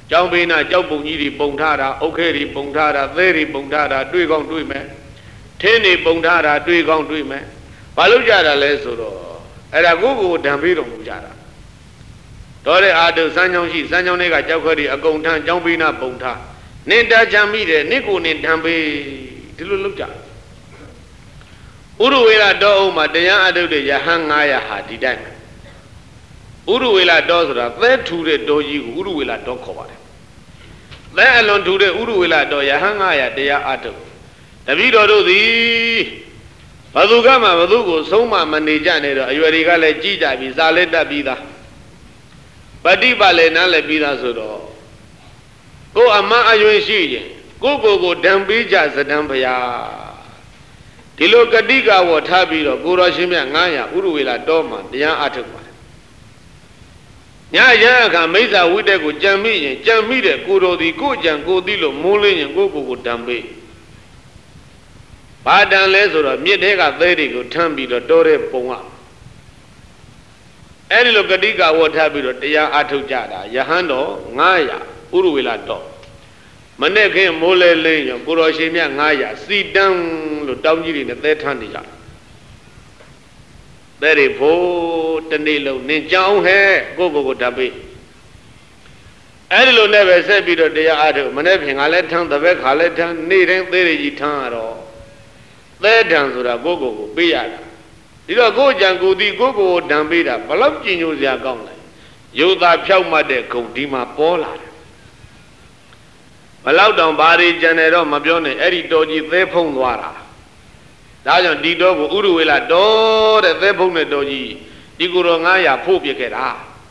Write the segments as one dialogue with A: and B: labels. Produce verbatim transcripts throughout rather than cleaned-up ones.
A: Trong bên là cháu bụng nhi thì bông tha ra, ok thì bông tha ra, thế thì bông tha ra, đuôi con đuôi mẹ. Thế thì bông tha ra, đuôi con đuôi mẹ. Và lúc ra là lấy số đó. Ở đó cô cô đàm bì đồng ra ra. Đó là à được san nhau gì, san nhau này cả cháu khơi đi, ở công thang trong bên là bông tha. Nên đã chăm mi đấy, nên cô nên đàm bì. Thì lúc lúc ra. Uru là đó mà để anh ở đây là hàng ngày à đi đây. Uru là đó rồi, thế thu để đó gì, Uru là đó khó vậy. Thế anh luôn thu để Uru là đó là hàng ngày à để anh ở đây. Tại vì đó thì, bao nhiêu cái mà bao nhiêu cái sống mà mình đi chơi này rồi, ở đây cái này chỉ chơi bị sao lên đã bị đó. Bắt đi vào lên nó lại bị đó rồi. Cô amma ở dưới gì, cô cô cô đam bị chơi sẽ đam phải à. Thì lúc cái đi cái vào tháp bị rồi, cô ra xem nhà ngay à, Uru là đó mà để anh ở đây. Nhà nhà cái mấy giờ uống để cô chăm mi, chăm mi để cô rồi thì cô chăm cô đi lo mua lên cô cô cô đam bị. Ba đàn lẽ rồi, miết thế cả thế thì cô tham bị rồi đổ ra bông à. Ấy lúc cái đi cái vào tháp bị rồi để anh ở đây chơi đó, nhà hắn đó ngay à, Uru là đó. Mình này khi mua lên lên, cô rồi xem nhà ngay à, xí đăng lúc đông gì này thế tham đi chơi. Thế thì phố trên đi lâu nên cháu hết cô cô cô đáp bị. Ấy lúc này về sẽ bị rồi để ở đây, mình này phiền lại thằng tập về khá lại thằng, ní thằng thế thì gì thằng rồi. Thế thằng rồi là cô cô cô bị à. Thì đó cô chẳng cô đi cô cô đáp bị đó, bao lâu chỉ nhớ ra con này. Dù ta phiêu mà để không đi mà bỏ lại. Bao lâu đồng bà đi chân này đó mà biểu này, ấy đi đâu chỉ thế phong loa ra. Đó là đi đó của Uru là đó để thế phong này đó gì. Đi cô rồi ngay à phô biết cái đó.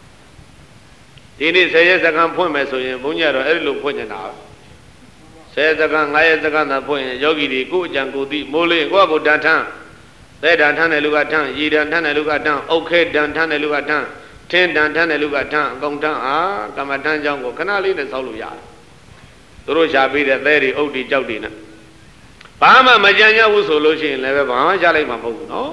A: Thì này sẽ sẽ khám phô mẹ số yên, bông nhà rồi ấy lúc phô nhà nào. Sẽ sẽ khám ngay sẽ khám phô nhà, yogi đi cô chẳng cô đi, mô lên cô cô đàn thang. Thế đàn thang này lúc thang, yi đàn thang này lúc thang, ok đàn thang này lúc thang, ten đàn thang này lúc thang, công thang à, cảm ơn thang trong cô, khả năng lý này sau lúc dài. Tôi sẽ bị để thế thì ốc đi cháu đi nè. Bà mà mà chẳng nhau số lô xin là bà mà trả lại mà không nó.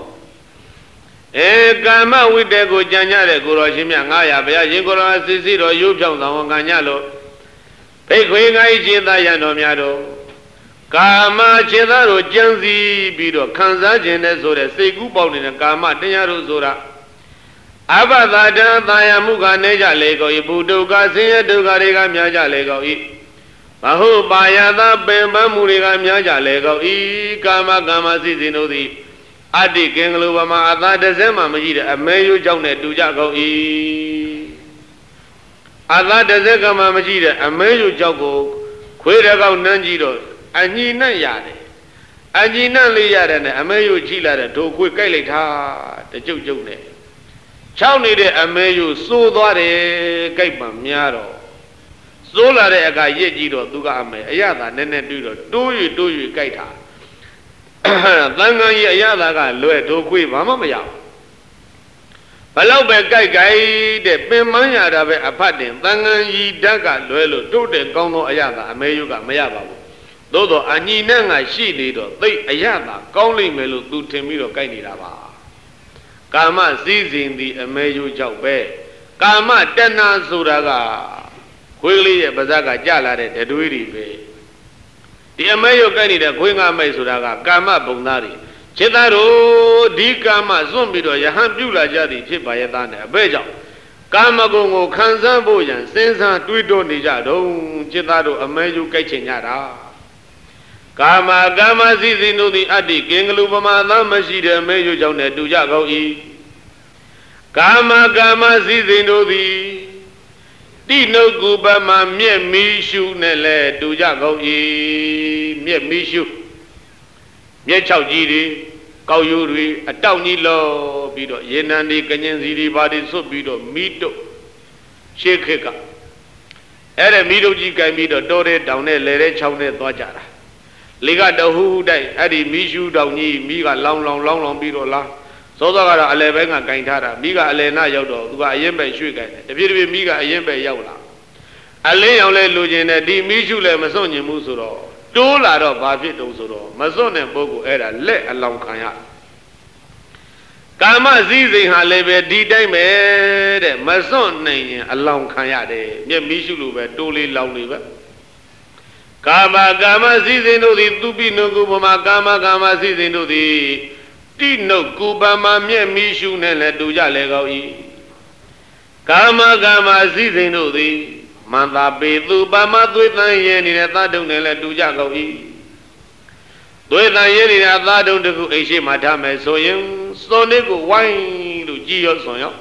A: Ê cả mà quý tế của chẳng nhau để cô rồi xin mẹ ngã ya bây giờ xin cô rồi xí xí rồi giúp trong thằng ngã nhá lô. Bây khuy ngay xin ta ya nó mẹ đồ. Cả mà xin ta rồi chẳng gì bị đồ khăn giá xin để số để xây cú bảo nên cả mà tên ya rồi số ra. Áp ta chẳng ta ya mũ cả nê chả lê cầu ý bù đồ cả xin ya đồ cả đi cả mẹ chả lê cầu ý. Bà hô bà ya ta bèn bà mù đi cả mẹ chả lê cầu ý. Cả mà cả mà xí xí nô thì. Át đi kênh lưu bà mà át ta để xem mà mới để mẹ yêu trong này đủ chả cầu ý. Át ta để xem mà mới để mẹ yêu trong cầu. Khuê ra cầu nâng chí rồi. Anh nhìn nâng ya đấy. Anh nhìn nâng lý ya đấy này mẹ yêu chí là đồ khuê cây lấy tha. Để chung chung này. Cháu này để mẹ yêu số đó để cây mà mẹ rồi. Số là để cái gì gì rồi tu cả mẹ. Ấy ta nên nên tuy rồi. Tuy tuy cây thả. Tăng ngân yi ayah ta ka lue đồ khuy mà mà giàu. Bà lâu bè cây cây để bên mắng nhà ra bè áp phát điện. Tăng ngân yi đã ka lue lue đồ để con nó ayah ta mê yu ka mê ya bảo. Đó đó anh nhìn nè ngài xí đi đó. Tây ayah ta con linh mê lue tu thêm mi rồi cây đi ra bà. Cả mà xí xin đi mê yu cháu bè. Cả mà tên na su ra ka khuy lý bà ra ka chá la để để đuôi đi bè. Thì em ấy cái này là khuyên ngài mấy số đó cả mà bông đá đi, chết ta rồi đi cả mà xuống bị rồi, hắn biểu là gia đình chết bài ta này, bây giờ cả mà cô ngô khăn sang bồi rằng sinh sang tuổi đồn đi ra đâu, chết ta rồi em ấy cái chuyện nhà đó, cả mà cả mà gì gì nó đi ăn đi, kinh lưu mà ta mà gì đấy em ấy cháu này tu gia cầu ý, cả mà cả mà gì gì nó đi. Đi nấu củ bà mà miết mì xu này là đủ giá cầu ý miết mì xu miết chào gì đi cầu yêu đi ở đâu ní lo bị đó yên anh đi cái nhân gì đi bà đi số bị đó mì đó xế khế cả ở đây mì đó chỉ cái mì đó đổ để đào này lấy để cháo này toa chả ra lấy cái đầu hú đây ở đây mì xu đào nhỉ mì cái long long long long bị đó là số đó là alẹ́ bé ngà cành thà ra mì cái alẹ́ na giàu đó tu cái yên bé suy cái để phía bên mì cái yên bé giàu là alẹ́ giàu lên lùi trên này đi mì xu lên mà số nhiều mua số đó đô là đó ba phía đâu số đó mà số này bố cụ ở đây lệ lòng khai hạ ကာမစည်းစိမ်ဟာလည်းပဲဒီတိုင်းပဲတဲ့မစွန့်နိုင်ရင်အလောင်းခံရတယ်မျက်မီးရှုလို့ပဲတိုးလေးလောင်းနေပဲကာမကာမစည်းစိမ်တို့သည်သူပိနုကုပမာကာမကာမစည်းစိမ်တို့သည်တိနုကုပမာမျက်မီးရှုနဲ့လည်းတူကြလေကောင်း၏ကာမကာမစည်းစိမ်တို့သည်မန္တာပေသူပမသွေးတန်ရဲနေတဲ့သတ္တုနဲ့လည်းတူကြကောင်း၏သွေးတန်ရဲနေတဲ့သတ္တုတခုအိရှိမှထားမယ်ဆိုရင်စွန်လေးကိုဝိုင်းလို့ကြည်ရောစွန်ရော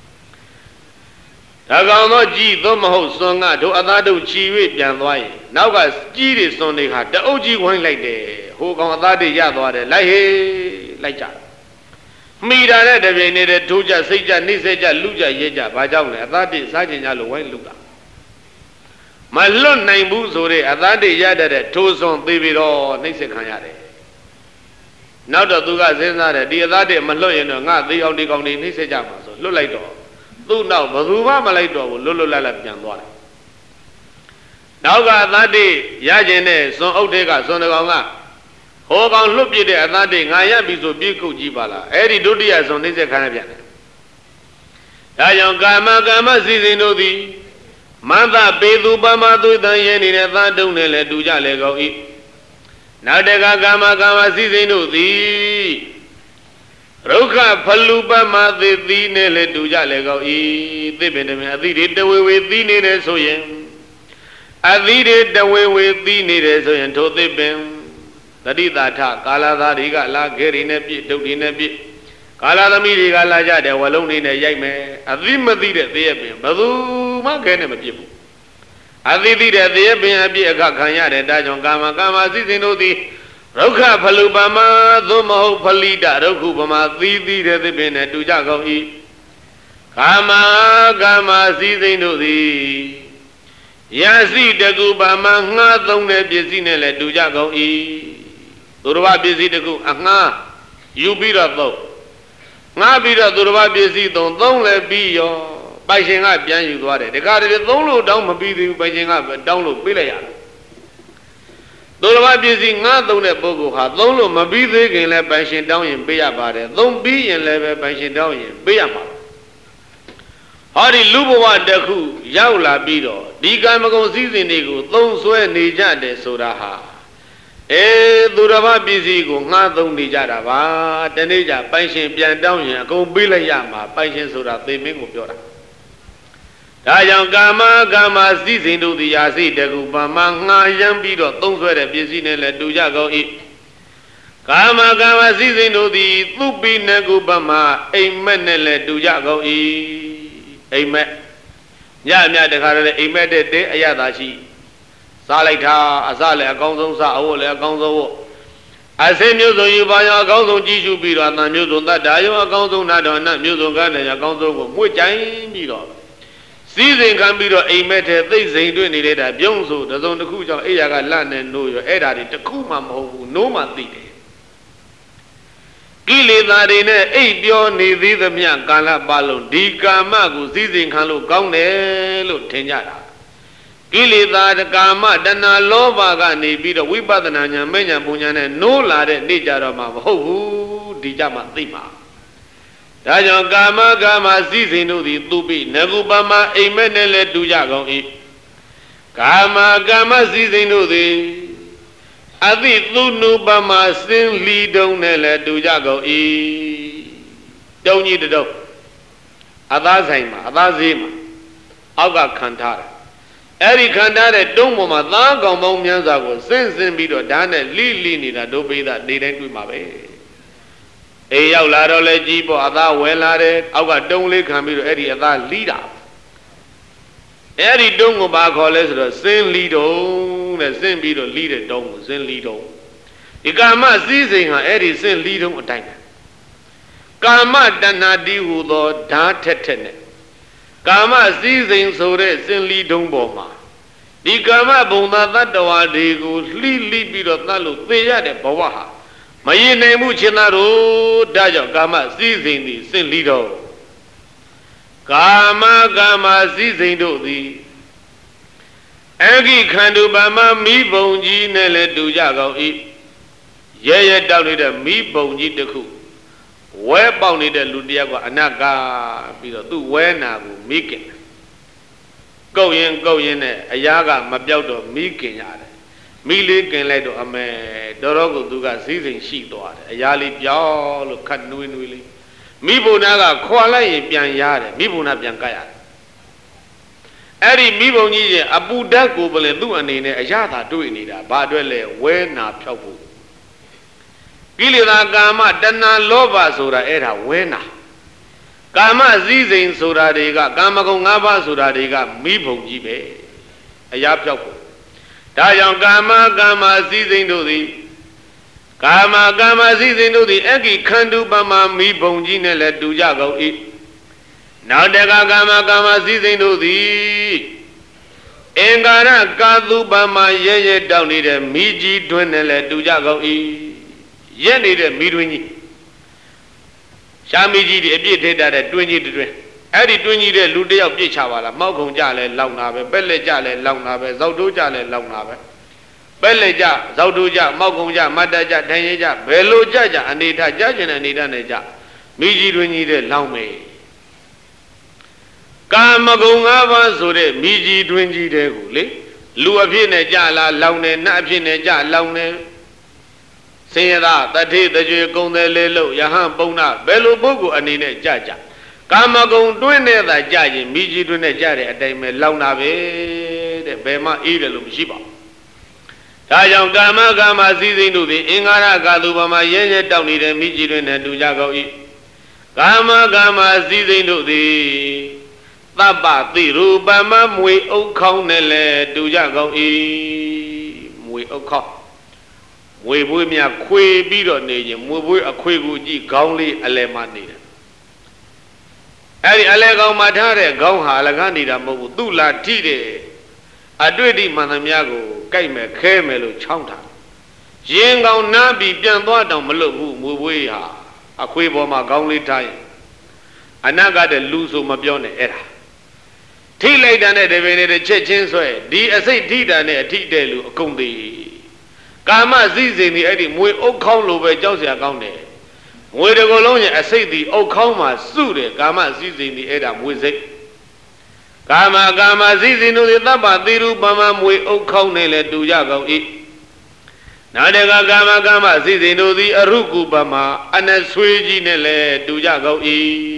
A: ဒါကောင်တော့ကြည်သို့မဟုတ်စွန်ကတို့အသားတို့ချီ၍ပြန်သွားရင်နောက်ကကြီးတွေစွန်တွေဟာတအုပ်ကြီးဝိုင်းလိုက်တယ်ဟိုကောင်အသားတွေရသွားတယ်လိုက်ဟေးလိုက်ကြမိတာတဲ့တပြိုင်နေတဲ့ထိုးကြစိတ်ကြနှိမ့်ဆက်ကြလူကြရဲကြဘာကြောင့်လဲအသားတွေစားကျင်ကြလို့ဝိုင်းလူတာမလွတ်နိုင်ဘူးဆိုတဲ့အသားတွေရတတ်တဲ့ထိုးစွန်သေးပြီးတော့နှိမ့်ဆက်ခံရတယ်နောက်တော့သူကစဉ်းစားတယ်ဒီအသားတွေမလွတ်ရင်တော့ငါသေးအောင်ဒီကောင်တွေနှိမ့်ဆက်ကြမှာဆိုလွတ်လိုက်တော့သူ့နောက်ဘယ်သူမှမလိုက်တော့ဘူးလွတ်လွတ်လပ်လပ်ပြန်သွားတယ်နောက်ကအသားတွေရကျင်တဲ့စွန်အုပ်တွေကစွန်တကောင်ကဟောကောင်လွတ်ပြတဲ့အသားတွေငါရပြီဆိုပြေးခုတ်ကြည့်ပါလားအဲ့ဒီဒုတိယစွန်နှိမ့်ဆက်ခံရပြန်တယ်ဒါကြောင့်ကာမကာမစည်းစိမ်တို့သည်မန္တပေသူပမသွေးတန်ရဲနေတဲ့သတ္တုနဲ့လည်းတူကြလေကောင်း၏နောက်တကကာမကာမစည်းစိမ်တို့သည်ရုက္ခဖလူပမသေသီးနဲ့လည်းတူကြလေကောင်း၏သိပင်တမင်အသီးတွေတဝေဝေသီးနေတယ်ဆိုရင်အသီးတွေတဝေဝေသီးနေတယ်ဆိုရင်ထိုသိပင်တတိတာထကာလသားတွေကလာခဲရီနဲ့ပြည့်ဒုတ်ဒီနဲ့ပြည့်ကာလသမီးတွေကလာကြတယ်ဝလုံးလေးနဲ့ရိုက်မယ်အသီးမသိတဲ့သေရပင်ဘယ်သူမှခဲနဲ့မပြည့်ဘူးအသီးသိတဲ့သေရပင်အပြည့်အခခံရတယ်ဒါကြောင့်ကာမကာမစည်းစိမ်တို့သည်ရုက္ခဖလူပမသို့မဟုတ်ဖလိတရုက္ခုပမသီးသီးတဲ့သေပင်နဲ့တူကြကောင်း၏ကာမကာမစည်းစိမ်တို့သည်ယစီတကုပမငှားသုံးတဲ့ပစ္စည်းနဲ့လည်းတူကြကောင်း၏သူတော်ဘာပစ္စည်းတကုအငှားယူပြီးတော့သုံးငှားပြီးတော့သူတော်ဘာပစ္စည်းသုံးသုံးလည်းပြီးရောပိုင်ရှင်ကပြန်ယူသွားတယ်တခါတည်းသုံးလို့တောင်းမပြီးသေးဘူးပိုင်ရှင်ကတောင်းလို့ပေးလိုက်ရတယ်သူတော်ဘာပစ္စည်းငှားသုံးတဲ့ပုဂ္ဂိုလ်ဟာသုံးလို့မပြီးသေးခင်လည်းပိုင်ရှင်တောင်းရင်ပေးရပါတယ်သုံးပြီးရင်လည်းပဲပိုင်ရှင်တောင်းရင်ပေးရမှာဟောဒီလူဘဝတစ်ခုရောက်လာပြီးတော့ဒီကံမကုံစည်းစိမ်တွေကိုသုံးဆွဲနေကြတယ်ဆိုတာဟာအဲသူတော်ဘာပစ္စည်းကိုငှားသုံးနေကြတာပါတနေ့ကျပိုင်ရှင်ပြန်တောင်းရင်အကုန်ပေးလိုက်ရမှာပိုင်ရှင်ဆိုတာသေမင်းကိုပြောတာဒါကြောင့်ကာမကာမစည်းစိမ်တို့သည်ယာစိတကုပမငှားရမ်းပြီးတော့သုံးဆွဲတဲ့ပစ္စည်းနဲ့လည်းတူကြကောင်း၏ကာမကာမစည်းစိမ်တို့သည်သူပိနကုပမအိမ်မက်နဲ့လည်းတူကြကောင်း၏အိမ်မက်ညညတခါတည်းအိမ်မက်တဲ့တဲ့အရသာရှိစားလိုက်တာအစလည်းအကောင်းဆုံးစားအဝတ်လည်းအကောင်းဆုံးဝတ်အစင်းမျိုးစုံယူပါရောအကောင်းဆုံးကြည့်ရှုပြီးတော့အတန်မျိုးစုံတတ်တာရောအကောင်းဆုံးနာတော်အနတ်မျိုးစုံကလည်းအကောင်းဆုံးကိုမှုကြိုင်ပြီးတော့စည်းစိမ်ခံပြီးတော့အိမ်မက်တဲ့သိစိမ်တွေ့နေတဲ့တာပြုံးဆိုတစုံတစ်ခုကြောင့်အိယာကလန့်နေနိုးရောအဲ့ဒါတွေတစ်ခုမှမဟုတ်ဘူးနိုးမှသိတယ်ကိလေသာတွေနဲ့အိပ်ပြောနေသေးသမျှကာလပတ်လုံးဒီကာမကိုစည်းစိမ်ခံလို့ကောင်းတယ်လို့ထင်ကြတာကိလေသာကာမတဏှာလောဘကနေပြီးတော့ဝိပဿနာဉာဏ်မဉာဏ်ပူဉာဏ်နဲ့နိုးလာတဲ့နေ့ကြတော့မှမဟုတ်ဘူးဒီကြမှသိမှာဒါကြောင့်ကာမကာမစည်းစိမ်တို့သည်သူပိနဂုပမအိမ်မက်နဲ့လည်းတူကြကောင်း၏ကာမကာမစည်းစိမ်တို့သည်အတိသူနုပမစင်လီတုံနဲ့လည်းတူကြကောင်း၏တုံကြီးတုံအသားဆိုင်မှာအသားဈေးမှာအောက်ကခံထားတယ်အဲ့ဒီခံထားတဲ့တုံးပေါ်မှာသားကောင်ပေါင်းများစွာကိုစင်စင်ပြီးတော့ဓာတ်နဲ့လိလိနေတာဒုပိသနေတိုင်းတွေ့မှာပဲအေးရောက်လာတော့လဲကြီးပေါ့အသားဝဲလာတယ်အောက်ကတုံးလေးခံပြီးတော့အဲ့ဒီအသားလိတာအဲ့ဒီတုံးကိုဘာခေါ်လဲဆိုတော့စင်လီတုံးတဲ့စင်ပြီးတော့လိတဲ့တုံးကိုစင်လီတုံးဒီကာမစည်းစိမ်ဟာအဲ့ဒီစင်လီတုံးအတိုင်းကာမတဏှာတိဟူသောဓာတ်ထက်ထက်နဲ့ကာမစည်းစိမ်ဆိုတဲ့စင်လီတုံးပေါ်မှာဒီကာမဘုံသာတတ္တဝါတွေကိုလှိလိပြီးတော့တတ်လို့သေရတဲ့ဘဝဟာမရင်နိုင်မှုချင်းသားတို့ဒါကြောင့်ကာမစည်းစိမ်သည်စင်လီတော့ကာမကာမစည်းစိမ်တို့သည်အဂိခန္ဓုပမမိဘုံကြီးနဲ့လည်းတူကြကောင်း၏ရဲရဲတောက်နေတဲ့မိဘုံကြီးတစ်ခုဝဲပေါက်နေတဲ့လူတယောက်ကအနတ်ကပြီးတော့သူ့ဝဲနာကိုမိခင်ကုတ်ရင်ကုတ်ရင်နဲ့အရာကမပြောက်တော့မိခင်ရတယ်မိလေးกินလိုက်တော့အမေတော်တော်ကိုသူကစည်းစိမ်ရှိသွားတယ်အရာလေးပြောင်းလို့ခတ်နွေးနွေးလေးမိဘုနာကခွာလိုက်ရင်ပြန်ရတယ်မိဘုနာပြန်ကတ်ရတယ်အဲ့ဒီမိဘုံကြီးရဲ့အပူဓာတ်ကိုပဲလေသူ့အနေနဲ့အရာသာတွေ့နေတာဘာအတွက်လဲဝဲနာဖြောက်ဖို့ကိလေသာကာမတဏှာလောဘဆိုတာအဲ့ဒါဝဲနာကာမစည်းစိမ်ဆိုတာတွေကကာမဂုဏ်၅ပါးဆိုတာတွေကမိဘုံကြီးပဲအရာဖြောက်ဖို့ဒါကြောင့်ကာမကာမစည်းစိမ်တို့သည်ကာမကာမစည်းစိမ်တို့သည်အကိခန္ဓုပမမိဘုံကြီးနဲ့လည်းတူကြကုန်၏နောက်တကကာမကာမစည်းစိမ်တို့သည်အင်္ဂါရကာသုပမရဲရဲတောက်နေတဲ့မိကြီးတွင်းနဲ့လည်းတူကြကုန်၏ရက်နေတဲ့မိတွင်းကြီးရှားမိကြီးတွေအပြည့်ထိတ်တဲ့တွင်းကြီးတွင်းအဲ့ဒီတွင်းကြီးတဲ့လူတယောက်ပြစ်ချပါလားမောက်ခုံကြလဲလောင်တာပဲပက်လက်ကြလဲလောင်တာပဲဇောက်တိုးကြလဲလောင်တာပဲပက်လက်ကြဇောက်တိုးကြမောက်ခုံကြမတ်တကြထိုင်ရကြဘယ်လိုကြကြအနေထားကြကျင်တဲ့အနေထားနဲ့ကြမိကြီးတွင်းကြီးတဲ့လောင်မယ်ကာမဂုဏ်၅ပါးဆိုတဲ့မိကြီးတွင်းကြီးတဲ့ကိုလေလူအဖြစ်နဲ့ကြလားလောင်တယ်နတ်အဖြစ်နဲ့ကြလောင်တယ်စင်ရသာတတိတကြွေကုံတယ်လေလို့ယဟန်ပုံနာဘယ်လိုပုဂ္ဂိုလ်အနေနဲ့ကြကြကာမဂုဏ်တွင်းနဲ့သာကြရင်မိကြီးတွင်းနဲ့ကြတဲ့အတိုင်းပဲလောင်တာပဲတဲ့ဘယ်မှအေးတယ်လို့မရှိပါဘူးဒါကြောင့်ကာမကာမစည်းစိမ်တို့သည်အင်္ဂါရကာသုပမရဲရဲတောက်နေတဲ့မိကြီးတွင်းနဲ့တူကြကုန်၏ကာမကာမစည်းစိမ်တို့သည်သဗ္ဗတိရူပမမွေဥခေါင်းနဲ့လည်းတူကြကုန်၏မွေဥခေါင်းမွေပွေးများခွေပြီးတော့နေရင်မွေပွေးအခွေကိုကြည့်ခေါင်းလေးအလယ်မှာနေတယ်အဲ့ဒီအလဲကောင်မှာထားတဲ့ခေါင်းဟာအလကားနေတာမဟုတ်ဘူးသူ့လာထိတယ်အတွေ့အထိမှန်သမျှကိုကြိုက်မယ်ခဲမယ်လို့ချောင်းထားရင်ကောင်နားပြီးပြန်သွားတော့မလုပ်ဘူးမွေပွေးဟာအခွေပေါ်မှာခေါင်းလေးထားရင်အနာကတဲ့လူဆိုမပြောနဲ့အဲ့ဒါထိလိုက်တာနဲ့တပင်နဲ့ချက်ချင်းဆွဲဒီအစိတ်ထိတာနဲ့အထိတဲ့လူအကုန်သေးကာမစည်းစိမ်ဒီအဲ့ဒီမွေအုပ်ခေါင်းလိုပဲကြောက်စရာကောင်းတယ်မွေတကူလုံးရဲ့အစိတ်ဒီအုပ်ခေါင်းမှာစုတယ်ကာမစည်းစိမ်ဒီအဲ့ဒါမွေစိတ်ကာမကာမစည်းစိမ်တို့သဗ္ဗတိရူပမမွေအုပ်ခေါင်းနဲ့လည်းတူကြကုန်၏နာတကကာမကာမစည်းစိမ်တို့သည်အရုကုပမအနဆွေးကြီးနဲ့လည်းတူကြကုန်၏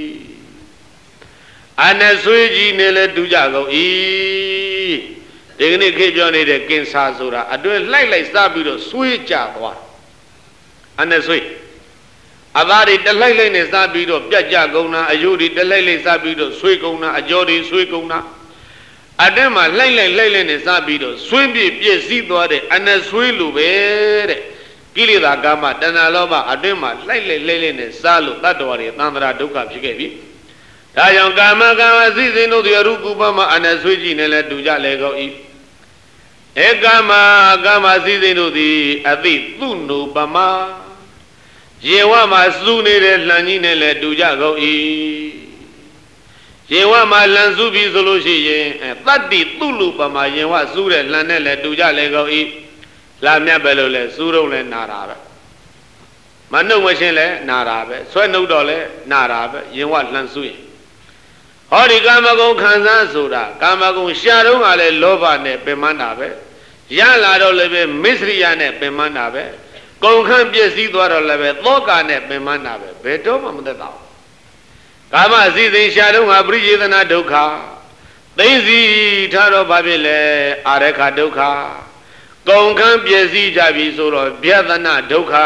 A: အနဆွေးကြီးနဲ့လည်းတူကြကုန်၏ဒီကနေ့ခေတ်ပြောနေတဲ့ကင်ဆာဆိုတာအတွဲလှိုက်လိုက်စားပြီးတော့ဆွေးကြသွားအနဆွေးအသားတွေတလှိုက်လိုက်နဲ့စားပြီးတော့ပြတ်ကြကုန်တာအယုတွေတလှိုက်လိုက်စားပြီးတော့ဆွေးကုန်တာအကြောတွေဆွေးကုန်တာအတွဲမှာလှိုက်လိုက်လှိုက်လိုက်နဲ့စားပြီးတော့ဆွေးပြည့်ပြည့်စည်းသွားတဲ့အနဆွေးလိုပဲတဲ့ကိလေသာကာမတဏှာလောဘအတွဲမှာလှိုက်လိုက်လှိုက်လိုက်နဲ့စားလို့တတ္တဝါတွေသံဃာဒုက္ခဖြစ်ခဲ့ပြီဒါကြောင့်ကာမကာမစည်းစိမ်တို့သည်အရုကုပမအနဆွေးကြီးနဲ့လည်းတူကြလေကုန်၏ဧကမကာမစည်းစိမ်တို့သည်အသိသူနုပမရေဝမှာစူးနေတဲ့လှန်ကြီးနဲ့လည်းတူကြကုန်၏ရေဝမှာလှန်စူးပြီးဆိုလို့ရှိရင်တတ္တိသူလူပမရေဝစူးတဲ့လှန်နဲ့လည်းတူကြလေကုန်၏လာမြတ်ပဲလို့လဲစူးတော့လဲနာတာပဲမနှုတ်မရှင်းလဲနာတာပဲဆွဲနှုတ်တော့လဲနာတာပဲရေဝလှန်စူးရင်ဟောဒီကာမဂုဏ်ခံစားဆိုတာကာမဂုဏ်ရှာတော့ကလည်းလောဘနဲ့ပင်မတာပဲရလာတော့လည်းပဲမစ္စရိယနဲ့ပင်မတာပဲကုန်ခန့်ပြည့်စည်သွားတော့လည်းပဲသောကနဲ့ပင်မတာပဲဘယ်တော့မှမသက်သာဘူးကာမစည်းစိမ်ရှာတော့ကပရိယေသနာဒုက္ခသိသိထားတော့ဘာဖြစ်လဲအာရခဒုက္ခကုန်ခန့်ပြည့်စည်ကြပြီဆိုတော့ဗျသနာဒုက္ခ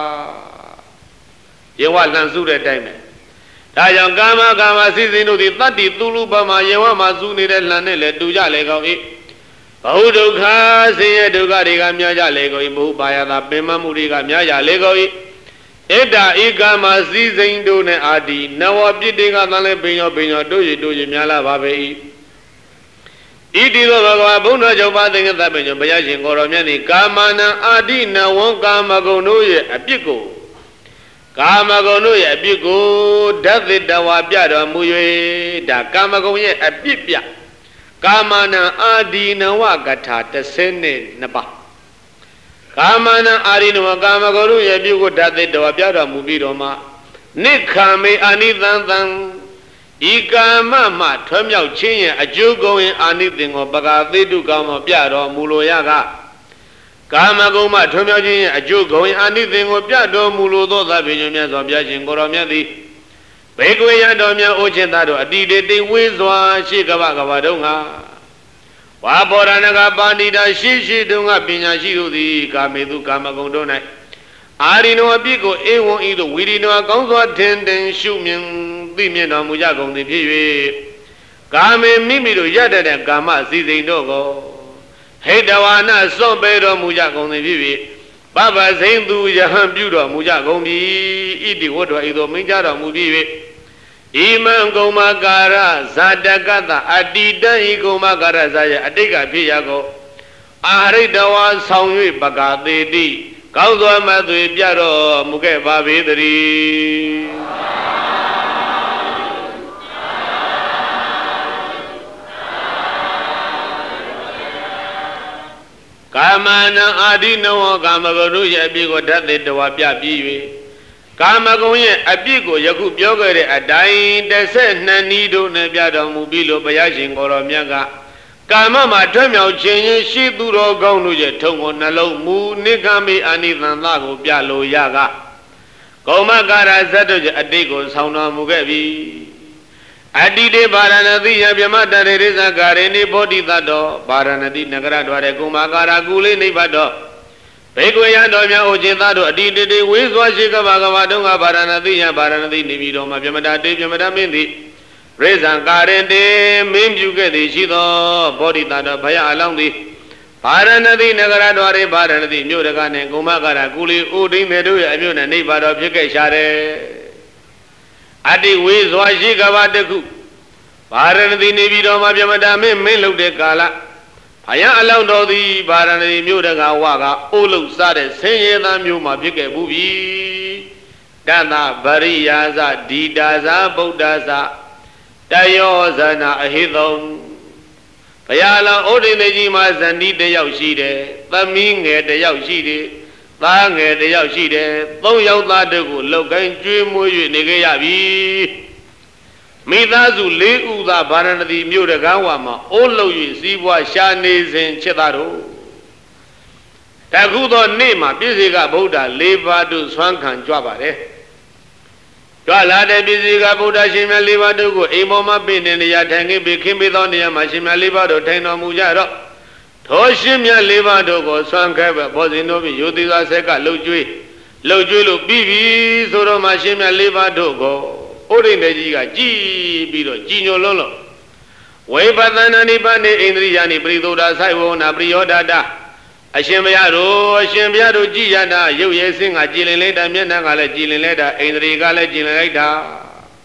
A: ယေဝလန်စုတဲ့အတိုင်းပဲဒါကြောင့်ကာမကာမစည်းစိမ်တို့သည်တတ္တိသူလူပမာယေဝမှာစုနေတဲ့လှန်နဲ့လည်းတူကြလေကောင်း၏ဘဟုဒုက္ခဆင်းရဲဒုက္ခတွေကများကြလေကောင်း၏ဘဟုပါယတာပင်မမှုတွေကများကြလေကောင်း၏ဣဒ္ဓဧကာမစည်းစိမ်တို့နဲ့အာဒီနဝပြစ်တွေကသံလဲပင်ရောပင်ရောတို့ရတို့ရများလာပါပဲ၏ဣတိသောဘဂဝါဘုန်းတော်ကြောင့်ပါသင်္ကသပင်ကြောင့်ဘုရားရှင်ကိုတော်မြတ်သည်ကာမနံအာဒီနဝံကာမဂုဏ်တို့ရဲ့အပြစ်ကိုကာမဂုဏ်တို့ရဲ့အပြစ်ကိုဓာတ်သတ္တဝါပြတော်မူ၍ဒါကာမဂုဏ်ရဲ့အပြစ်ပြကာမနံအာဒီနဝကထာတစ်ဆယ်နှစ်ပါးကာမနံအာဒီနဝကာမဂုဏ်တို့ရဲ့အပြစ်ကိုဓာတ်သတ္တဝါပြတော်မူပြီးတော့မှ Nikame anithan Ikama ma Tomyao Chin a Jugo in anything or Baga they do Gama Piado Muloyaga Kama Goma Tomyao Chin a Jugo in anything or Piado Mulo that Benjamin of Yajin Goramiadi Beguya Domia Ochendado Adide de Wizwa Shikabagavadonga Waboranaga Bandida Shishi Dunga Pinashidu the Kamedu Kamagondona Arino Abigo Ewo either we didn't know a gonzo attendant shoot Bimian Mujagon the P. Kame Mimido Yada and Gama Zizi Nogo. Hedawana so better Mujagon the P. Baba Zendu Yahan Budo Mujagon Idi Water Ido Minjara Mubi. Iman Gomagara Zadagata Adida Igomagara Zaya Adiga Piago. Aridawa Sound Bagadi. Kauzo Madu Piaro Muke Babidri Kamana Adino Kamaguru Yabigo Dati Dawapia Biwi Kamagoye Abigo Yaku Biogare Adai Desen Nanido Nebiado Mubilo Bayashin Goromiaga Kama Matamio Chin Shiduro Gonuja Tongo Nalo Mu Nikami Anithan Lago Pialo Yaga Komagara Zatoja Adigo Sauna Mugabi Adide Baranadi Yamata Reza Gareni Bodi Dado Baranadi Nagara Dware Kumagara Gule Nibado Peguya Domia Ojitado Adide Wizwa Shika Bagavadunga Baranadi Baranadi Nibido Mapyamada Yamada Mindi Reza Garende Mimjuke the Shido Bodi Dada Paya along the Paranadi Nagara Dware Baranadi Muragan Kumagara Guli Udin Medu Amuna Nibado Pike Share Adi Wiz Washikavadeku Paranadi Nibido Mapyamadame Melu de Kala Paya along the Baranadi Muraga Waga Ulu Sade Senya Muma Pike Bubi Dana Bariyaza Didaza Bodaza Dayo Zana Ahidon Payala Odinaji Mazani de Yaushide, the Ming at the Yaushide, Bang at the Yaushide, Though Yauta de Logan Dream Negayabi Midazu Le Uda Baranadi Muragawama, Olo you see what Shanes and Chedaro Tagudo Nema, Biziga Boda, Leva to Swankan Jabare. Dwala de Biziga Buddha Shima Liva to go, Imoma Bin in the Yatangi became with on the Yamashima Liva to Tano Mujaro. Toshimia Liva to go, Swankava, Bozinovi, Yudiga Seka, Lujui, Lujulu, Bibi, Soro Mashima Liva to go, Odin the Giga, G, Bido, Gino Lolo. Way Patana Nipani, Indriani, Bridoda, Saiwona, Briodada. Ashimbiado, Ashimbiado Giana, you yesing a Gilileta, Mianangala Gilileta, Enrigala Gilileta.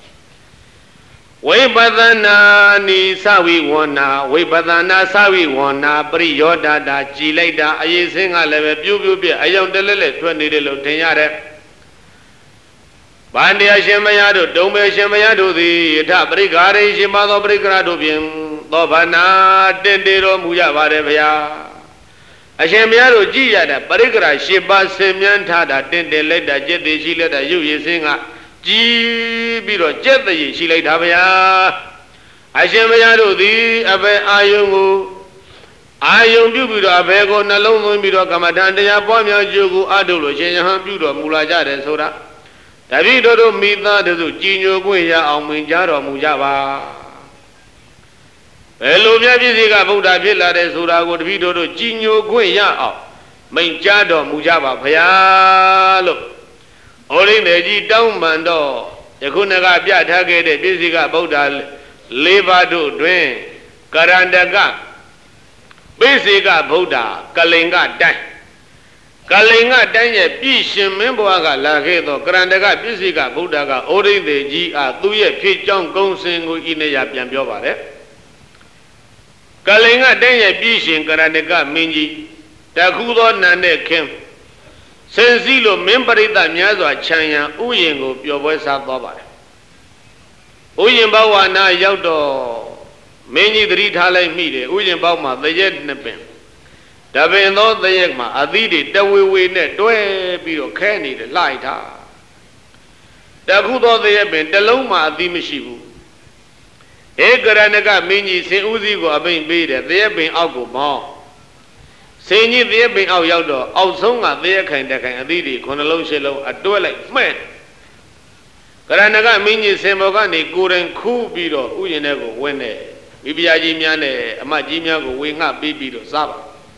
A: Way Badana ni Sawi Wana, Way Badana Sawi Wana, Brioda, Gileta, I sing a level, Bubu, I am the little twenty little tenare. Bandi Ashimbiado, Dome Ashimbiado, the Tabrigari, Shimado Brigrado, Dobana, Dendero Mujavarea. Ashemiaro Giada, Parigra, Shiba, Semian Tada, Tende Leda, Jet the Chile, the U singer, G. Biro, Jet the Chile Tavia. Ashemiaro, the Abe Ayungu Ayung Budo, Abego, Nalong, Biro, Kamadanda, Pomia, Jugu, Adolo, Shenham, Budo, Mulaja, and Soda. Davido, Mida, the Gino Guya, Alminjaro, Mujava. Hello, Biziga Buddha Villa de Sura would be to Gino Guya, Minjado, Mujava, Payalo. Only the G down Mando, the Kunaga Piatagate, Biziga Buddha, Levado, Dwayne, Karandaga, Biziga Buddha, Kalinga Dan. Kalinga Dan, Bishim, Memboaga, Lagedo, Karandaga, Biziga Buddha, only the G are two years, Pichon, Gonsing, in a Yapian Biovare. Kalinga Danya Bishin Karanega Minji, Takudo Nane Kim, Senzilo Memberita Nyazo Chanya, Uyengo, your voice out Baba. Uyembawa na Yaudo, many the Ritale Mide, Uyembama, the Jet Nepin. Tabeno the Yegma, Adidi, the we win it, Dwe Biro Kenny, the light. The ခုသောတည်းပင်တလုံးမှအသိမရှိဘူးဧကရဏကမင်းကြီးဆင်ဦးစီးကိုအပိန်ပေးတယ်တည်းပင်အောက်ကိုမောင်းဆင်ကြီးတည်းပင်အောက်ရောက်တော့အောက်ဆုံးကတည်းခိုင်တခိုင်အသီးတွေခုနှလုံးရှစ်လုံးအတွဲလိုက်မှဲ့ကရဏကမင်းကြီးဆင်ဘော်ကနေကိုယ်တိုင်ခူးပြီးတော့ဥယျာဉ်ထဲကိုဝင်တယ်မိဖုရားကြီးများနဲ့အမကြီးများကိုဝေငှပေးပြီးတော့စားပါ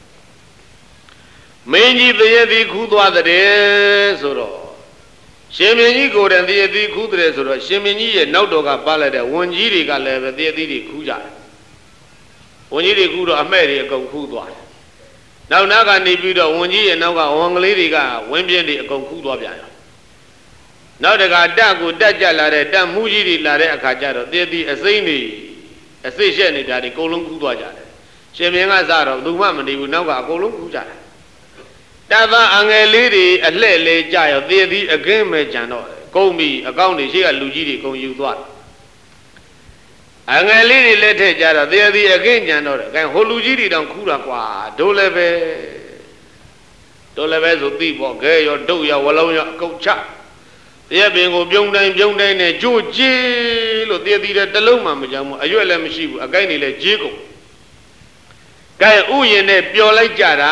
A: မင်းကြီးတည်းသည်ခူးသွားတဲ့ဆိုတော့ရှင်မင်းကြီးကိုယ်တိုင်တည်းသည်ခူးတဲ့ဆိုတော့ရှင်မင်းကြီးရဲ့နောက်တော်ကပါလိုက်တဲ့ဝန်ကြီးတွေကလည်းပဲတည်းသည်တွေခူးကြတယ်ဝန်ကြီးတွေခူးတော့အမဲ့တွေအကုန်ခူးသွားတယ်နောက်နောက်ကနေပြီးတော့ဝန်ကြီးရဲ့နောက်ကဝန်ကလေးတွေကဝင်းပြင်းတွေအကုန်ခူးသွားပြန်ရောနောက်တကတက်ကိုတက်ကြလာတဲ့တက်မှုကြီးတွေလာတဲ့အခါကျတော့တည်းသည်အစိမ့်တွေအစိတ်ရှက်နေတာတွေအကုန်လုံးခူးသွားကြတယ်ရှင်မင်းကစားတော့သူမှမနေဘူးနောက်ကအကုန်လုံးခူးကြတယ်တသားအငယ်လေးတွေအလှဲ့လေးကြရောတည်သည်အကင်းမဲ့ကြံတော့ကုန်ပြီအကောင့်တွေရှိကလူကြီးတွေကုန်ယူသွားတယ်အငယ်လေးတွေလက်ထက်ကြတော့တည်သည်အကင်းကြံတော့တယ်အဲဟိုလူကြီးတွေတောင်ခူးတာကွာဒိုးလည်းပဲဒိုးလည်းပဲဆိုသိပေါ့ခဲရောဒုတ်ရောဝလုံးရောအကုတ်ချတည်ပင်ကိုပြုံးတိုင်းပြုံးတိုင်းနဲ့ကြိုးကြီးလို့တည်သည်တဲ့တလုံးမှမကြောက်ဘူးအရွက်လည်းမရှိဘူးအကိုင်းတွေလည်းကြီးကုန်ကဲဥယျာဉ်နဲ့ပျော်လိုက်ကြတာ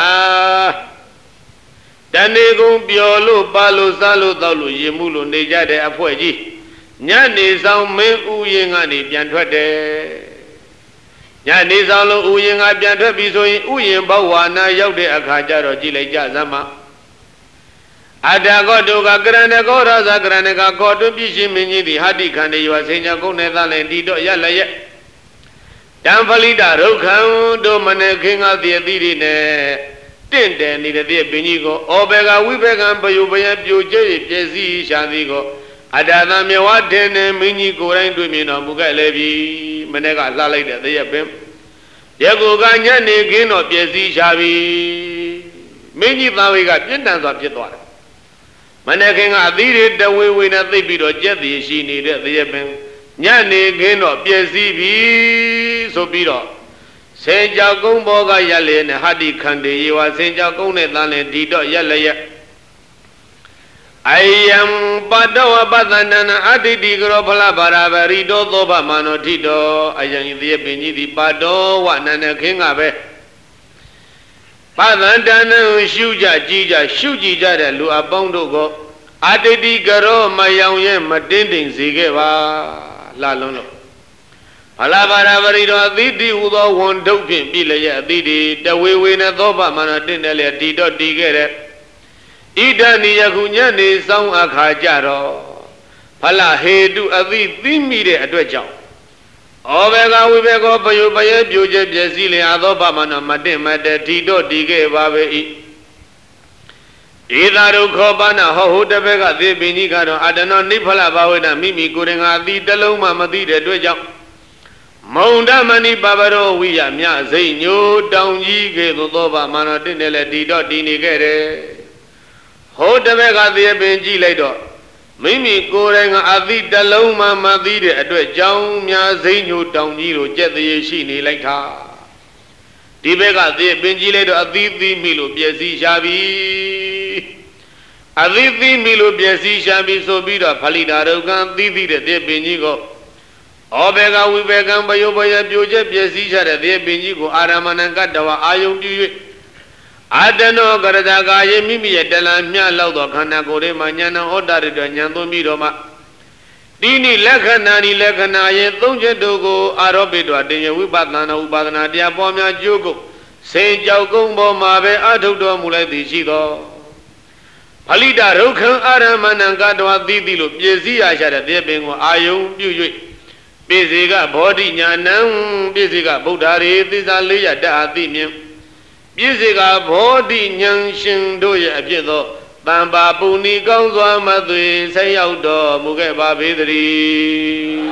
A: တဏီကုံပျော်လို့ပါလို့စားလို့တောက်လို့ရင်မှုလို့နေကြတဲ့အဖွဲ့ကြီးညနေဆောင်မင်းဥယျာဉ်ကနေပြန်ထွက်တယ်ညနေဆောင်လို့ဥယျာဉ်ကပြန်ထွက်ပြီဆိုရင်ဥယျာဉ်ဘဝနာရောက်တဲ့အခါကျတော့ကြည်လိုက်ကြစမ်းမအတ္တကောတုကကရဏကောရသကရဏကကောတုပြည့်ရှင်မင်းကြီးသည်ဟာတိခန္ဓေယောဆင်ညာကုန်းနဲ့သားလည်းဒီတော့ရလျက်တံဖလိတရုက္ခံတို့မနေခင်ကတည်သီးတွေနဲ့တင့်တယ်နေတဲ့ပြည့်ပင်ကြီးကိုဩဘေကဝိဘေကံပယုပယပြိုကျဲပြည့်စည်ရှာသည်ကိုအတ္တသမြေဝတင်နေမင်းကြီးကိုယ်တိုင်တွေ့မြင်တော်မူခဲ့လေပြီမနေ့ကလှလိုက်တဲ့တည့်ရပင်ရကိုကညနေခင်းတော့ပြည့်စည်ရှာပြီမင်းကြီးသားဝေကပြင်းထန်စွာဖြစ်သွားတယ်မနေ့ခင်ကအသီးတွေတဝေဝေနဲ့သိပ်ပြီးတော့ကြက်တည်ရှိနေတဲ့တည့်ရပင်ညနေခင်းတော့ပြည့်စည်ပြီဆိုပြီးတော့စေကြောကုန်းဘောကရက်လေနဲ့ဟာတိခန္တေယေဝစေကြောကုန်းနဲ့သားလည်းဒီတော့ရက်လျက်အယံပတ္တဝပတ္တန္တနာအတ္တိတိကရောဖလဘာရဗရိတောသောဗမနောထိတောအယံဤတိပင်ကြီးဒီပတ္တောဝနန္ဒခင်းကပဲပတ္တန္တနရှုကြကြည်ကြရှုကြည်ကြတဲ့လူအပေါင်းတို့ကိုအတ္တိတိကရောမယောင်ရဲ့မတင်းတိမ်စေခဲ့ပါလှလုံးလို့ဖလာဘာရဝရိတော်အသီတိဟူသောဝန်ဒုတ်ဖြင့်ပြည်လျက်အသီတိတဝေဝေနဲ့သောဗမနောတင့်တယ်လေဒီတော့တည်ခဲ့တဲ့ဣဒဏီယခုညနေဆောင်အခါကြတော့ဖလဟေတုအသီသိမိတဲ့အတွက်ကြောင့်ဩဘေကဝိဘေကောပယုပယေပြိုကျပျက်စီးလျာသောဗမနောမတင့်မတဒီတော့တည်ခဲ့ပါပဲ၏ဧသာရုခောပနာဟောဟုတဘေကသေပင်ကြီးကတော့အတနောနိဖလဘာဝေနမိမိကိုယ်ရင်ကအသီတလုံးမှမသိတဲ့အတွက်ကြောင့်မုံဒမဏိပပရောဝိယမြစိတ်ညိုတောင်ကြီးကဲ့သို့သောဗမနောတင့်တယ်လေဒီတော့တည်နေခဲ့တယ်ဟောတပည့်ကသေပင်ကြည့်လိုက်တော့မိမိကိုယ်တိုင်ကအသီတလုံးမှမသိတဲ့အတွက်ကြောင့်များစိတ်ညိုတောင်ကြီးကိုကြက်သေးရှိနေလိုက်တာဒီဘက်ကသေပင်ကြည့်လိုက်တော့အသီသီးမိလို့ပျက်စီးရှာပြီအသီသီးမိလို့ပျက်စီးရှာပြီဆိုပြီးတော့ဖလိတာရုကံသီးသီးတဲ့သေပင်ကြီးကိုဩဘေကဝိဘေကံပယုပယပြိုကျပျက်စီးချတဲ့သေပင်ကြီးကိုအာရမဏံကတ္တဝအာယုံပြု၍အာတနောကရတကာယေမိမိရဲ့တလံမြလောက်သောခန္ဓာကိုယ်ထဲမှာဉာဏ်ဩတရတော်ဉာဏ်သွင်းပြီးတော့မှတိနိလက္ခဏာနိလက္ခဏာယေသုံးချက်တို့ကိုအာရောပိတောတင်ယဝိပဿနာဥပါဒနာတရားပေါ်များကျိုးကိုစေကြောက်ကုန်းပေါ်မှာပဲအထုတ်တော်မူလိုက်သည်ရှိသောဖလိတရုက္ခံအာရမဏံကတ္တဝသီတိလို့ပြည့်စည်ရရှာတဲ့သေပင်ကိုအာယုံပြု၍ပိစေကဘောဓိညာဏံပိစေကဗုဒ္ဓရေသစ္စာလေးရတအသိမြင်ပိစေကဘောဓိဉာဏ်ရှင်တို့ရဲ့အဖြစ်သောတံပါပုဏီကောင်းစွာမသွေဆက်ရောက်တော်မူခဲ့ပါပေသတည်း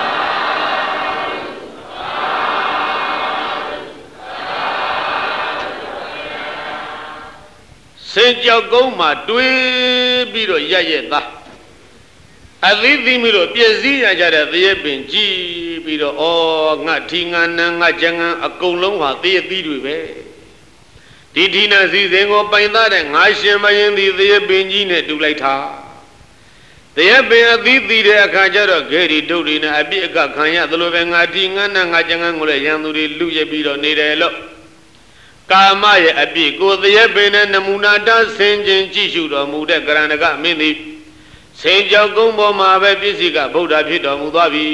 A: စင်ကြောက်ကုန်းမှာတွေးပြီးတော့ရရဲ့သားအသီးသီးမိလို့ပြည့်စည်ရကြတဲ့သေပင်ကြည်ပြီးတော့ဩငါထီငါနန်းငါကြံငန်းအကုန်လုံးဟာသေသီးတွေပဲဒီဒီနာစီစဉ်ကိုပိုင်သားတဲ့ငါရှင်မယင်းသည်သေပင်ကြီးနဲ့တူလိုက်တာတတရားပင်အသီးသီးတဲ့အခါကျတော့ဂေရီဒုတ်တွေနဲ့အပြစ်အကခံရသလိုပဲငါတီငန်းနဲ့ငါကြံငန်းကိုလည်းရန်သူတွေလူရပြီးတော့နေတယ်လို့ကာမရဲ့အပြစ်ကိုတရားပင်နဲ့နမူနာတဆင်ခြင်းကြည့်ရှုတော်မူတဲ့ကရဏကမင်းသည်စင်ကြောက်ကုန်းပေါ်မှာပဲပြည့်စုံကဗုဒ္ဓဖြစ်တော်မူသွားပြီ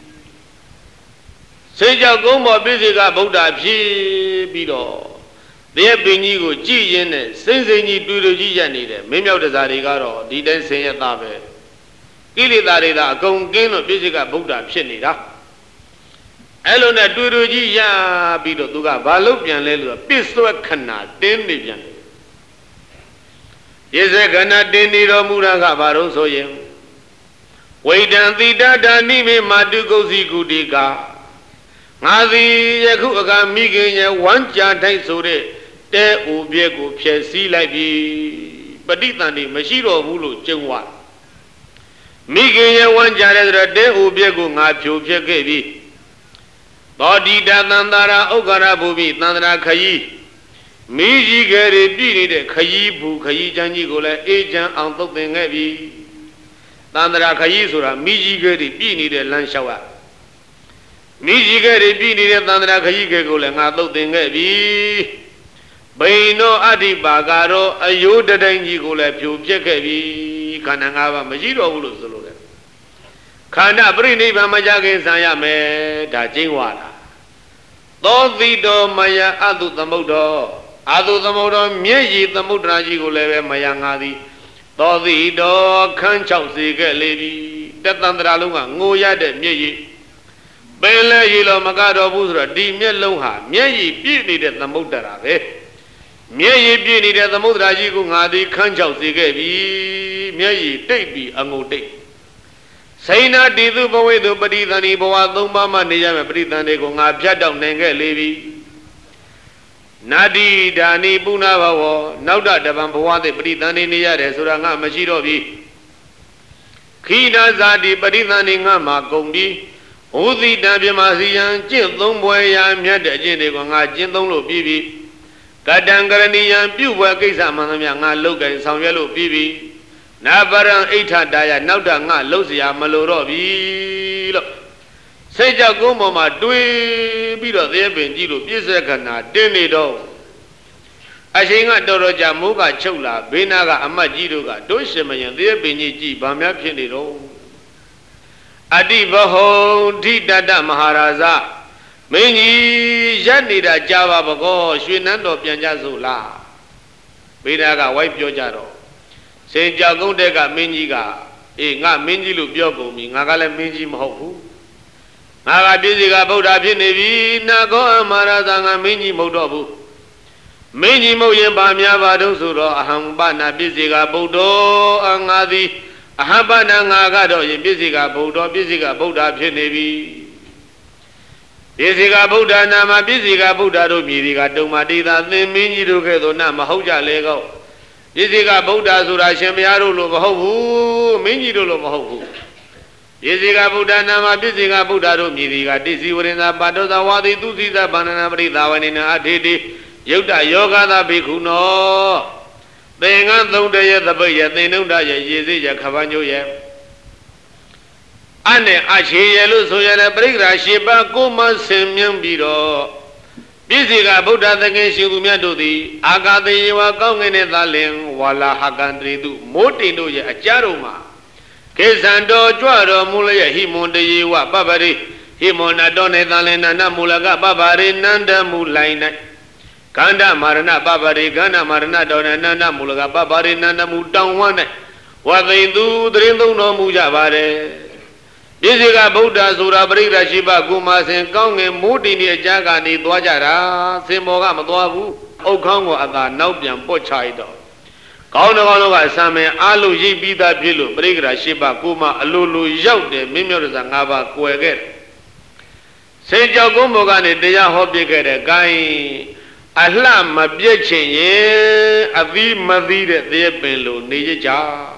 A: စင်ကြောက်ကုန်းပေါ်ပြည့်စုံကဗုဒ္ဓဖြစ်ပြီးတော့တရားပင်ကြီးကိုကြည်ရင်းနဲ့စိမ့်စိမ့်ကြီးတွေ့တွေ့ကြီးရနေတယ်မင်းမြောက်တစားတွေကတော့ဒီတိုင်းဆင်ရသားပဲကိလေသာတွေသာအကုန်ကင်းလို့ပြည့်စုံကဗုဒ္ဓဖြစ်နေတာအဲ့လိုနဲ့တွေ့တွေ့ကြီးရပြီးတော့သူကဘာလို့ပြန်လဲလို့ပစ္စွက်ခဏတင်းနေပြန်တယ်ပစ္စွက်ခဏတင်းနေတော်မူတာကဘာလို့ဆိုရင်ဝိတံတိတတာနိမေမာတုကုစီကုတိကငါသည်ယခုအခါမိခင်ရဲ့ဝမ်းကြာတိုက်ဆိုတဲ့တဲအိုပြဲကိုဖျက်ဆီးလိုက်ပြီပဋိသန္ဓေမရှိတော့ဘူးလို့ကျုံသွားမိခင်ရဲ့ဝမ်းကြာတဲ့ဆိုတော့တဲအိုပြဲကိုငါဖြိုဖျက်ခဲ့ပြီသောတိတသန္တာရာဥက္ခရာဘူမိသန္တာရာခယီမိကြီးကလေးပြည်နေတဲ့ခယီဘူးခယီချမ်းကြီးကိုလည်းအေးချမ်းအောင်သုတ်သင်ခဲ့ပြီသန္တာရာခယီဆိုတာမိကြီးကလေးပြည်နေတဲ့လမ်းလျှောက်ရမိကြီးကလေးပြည်နေတဲ့သန္တာရာခယီကကိုလည်းငါသုတ်သင်ခဲ့ပြီဘိနောအဋ္ဌိပါကာရောအယုဒတိုင်းကြီးကိုလည်းဖြိုပြက်ခဲ့ပြီခန္ဓာ၅ပါးမရှိတော့ဘူးလို့ဆိုလို့တယ်ခန္ဓာပြိနိဗ္ဗာန်မကြခင်ဆံရမယ်ဒါကျင်းဝါတာသောတိတောမယအတုသမုဒ္ဒောအတုသမုဒ္ဒောမျက်ရည်သမုဒ္ဒရာကြီးကိုလည်းပဲမယငါသည်သောတိတောခန်းချောက်စေခဲ့လေပြီတတန္တရာလုံးကငိုရတဲ့မျက်ရည်ပင်လဲရည်လောမကတော့ဘူးဆိုတော့ဒီမျက်လုံးဟာမျက်ရည်ပြည့်နေတဲ့သမုဒ္ဒရာပဲမျက်ရည်ပြည့်နေတဲ့သမုဒ္ဒရာကြီးကိုငါသည်ခန်းချောက်စေခဲ့ပြီမျက်ရည်တိတ်ပြီးအငုံတိတ်စိဏတိသုဘဝေတုပရိသန္တိဘဝသုံးပါးမှနေရမယ်ပရိသန္တိကိုငါဖြတ်တောက်နိုင်ခဲ့လေပြီနာတိဓာနိပုဏ္ဏဘဝနောက်တဗံဘဝသိပရိသန္တိနေရတယ်ဆိုတာငါမရှိတော့ပြီခိနာဇာတိပရိသန္တိငါမှာကုန်ပြီဥသီတံပြမစီယံကျင့်သုံးပွဲရာမြတ်တဲ့အကျင့်တွေကိုငါကျင့်သုံးလို့ပြီးပြီကတံကရဏီယံပြုပွဲကိစ္စမှန်သမျှငါလုပ်ကြဆောင်ရွက်လို့ပြီးပြီနာပရံအိဋ္ဌတာယနောက်တာငါလှုပ်เสียမလို့တော့ပြီလို့စိတ်ကြောက်ကုန်းပေါ်မှာတွေးပြီးတော့သေးပင်ကြည့်လို့ပြည့်စက်ခဏတင်းနေတော့အချိန်ကတော်တော်ကြာမိုးကချုပ်လာဘေးနာကအမတ်ကြီးတို့ကတို့ရှင်မယံသေးပင်ကြီးကြည့်ဘာများဖြစ်နေတော့အတိဘဟုဓိတတမဟာရာဇမင်းကြီးရက်နေတာကြာပါဘကောရွှေနန်းတော်ပြန်ကြစို့လားဘေးနာကဝိုက်ပြောကြတော့စင်ကြောက်ကုန်းတဲ့ကမင်းကြီးကအေးငါမင်းကြီးလို့ပြောကုန်ပြီငါကလည်းမင်းကြီးမဟုတ်ဘူးငါကပြည့်စုံကဗုဒ္ဓဖြစ်နေပြီနာကောအမဟာရသငါမင်းကြီးမဟုတ်တော့ဘူးမင်းကြီးမဟုတ်ရင်ဗာများပါတော့ဆိုတော့အဟံပနာပြည့်စုံကဗုဒ္ဓအငါသည်အဟံပနာငါကတော့ရင်ပြည့်စုံကဗုဒ္ဓပြည့်စုံကဗုဒ္ဓဖြစ်နေပြီပြည့်စုံကဗုဒ္ဓနာမပြည့်စုံကဗုဒ္ဓတို့မြည်ဒီကတုံမတိသာသင်မင်းကြီးတို့ကဲ့သို့နာမဟုတ်ကြလေကောပြည့်စုံကဗုဒ္ဓဆိုတာရှင်ဘုရားတို့လိုမဟုတ်ဘူးမင်းကြီးတို့လိုမဟုတ်ဘူးပြည့်စုံကဗုဒ္ဓနာမပြည့်စုံကဗုဒ္ဓတို့မြည်ဒီကတိစီဝရိန္ဒပါတောသဝါတိသူစီသဗန္နနာပရိသာဝနေနာအထေတိယုတ်တယောဂသာဘိက္ခုနောသင်္ကန်းသုံးတရဲ့သပိတ်ရဲ့သင်္နုဒ္ဒရဲ့ရေစိရဲ့ခပန်းညို့ရဲ့အနဲ့အချေရဲ့လို့ဆိုရတဲ့ပရိက္ခရာရှေပါကိုမဆင်မြန်းပြီးတော့ပြည့်စုံကဗုဒ္ဓသခင်ရှင်သူမြတ်တို့သည်အာဂသေယဝကောင်းငင်တဲ့သာလင်ဝါလာဟကန္တရိတုမိုးတိန်တို့ရဲ့အကြတော်မှာခေဇံတော်ကြွတော်မူလရဲ့ဟိမွန်တယေဝပပရိဟိမွန်နတော်နေသာလင်နမူလကပပရိနန္ဒမူလိုင်း၌ကန္ဓမာရဏပပရိကန္ဓမာရဏတော်နေနန္ဒမူလကပပရိနန္ဒမူတောင်ဝန်း၌ဝသိသူသရင်သုံးတော်မူကြပါတယ်ပြည့်စုံကဗုဒ္ဓဆိုတာပရိက္ခရှိပကုမာစင်ကောင်းငင်မိုးတိန်ရဲ့အကြကနေသွားကြတာစင်မော်ကမသွားဘူးအုတ်ခေါင်းကိုအသာနောက်ပြန်ပွတ်ချရတော့ကောင်းတော်ကောင်းတို့ကအစံမင်းအားလုံးရိပ်ပြီးသားဖြစ်လို့ပရိက္ခရှိပကုမာအလိုလိုရောက်တယ်မင်းမြောက်တဲ့ငါးပါးကွယ်ခဲ့စင်ကြောက်ကုန်းဘောကနေတရားဟောပြခဲ့တဲ့ဂိုင်းအလှမပြည့်ချင်ရင်အသီးမသီးတဲ့သေးပင်လိုနေကြ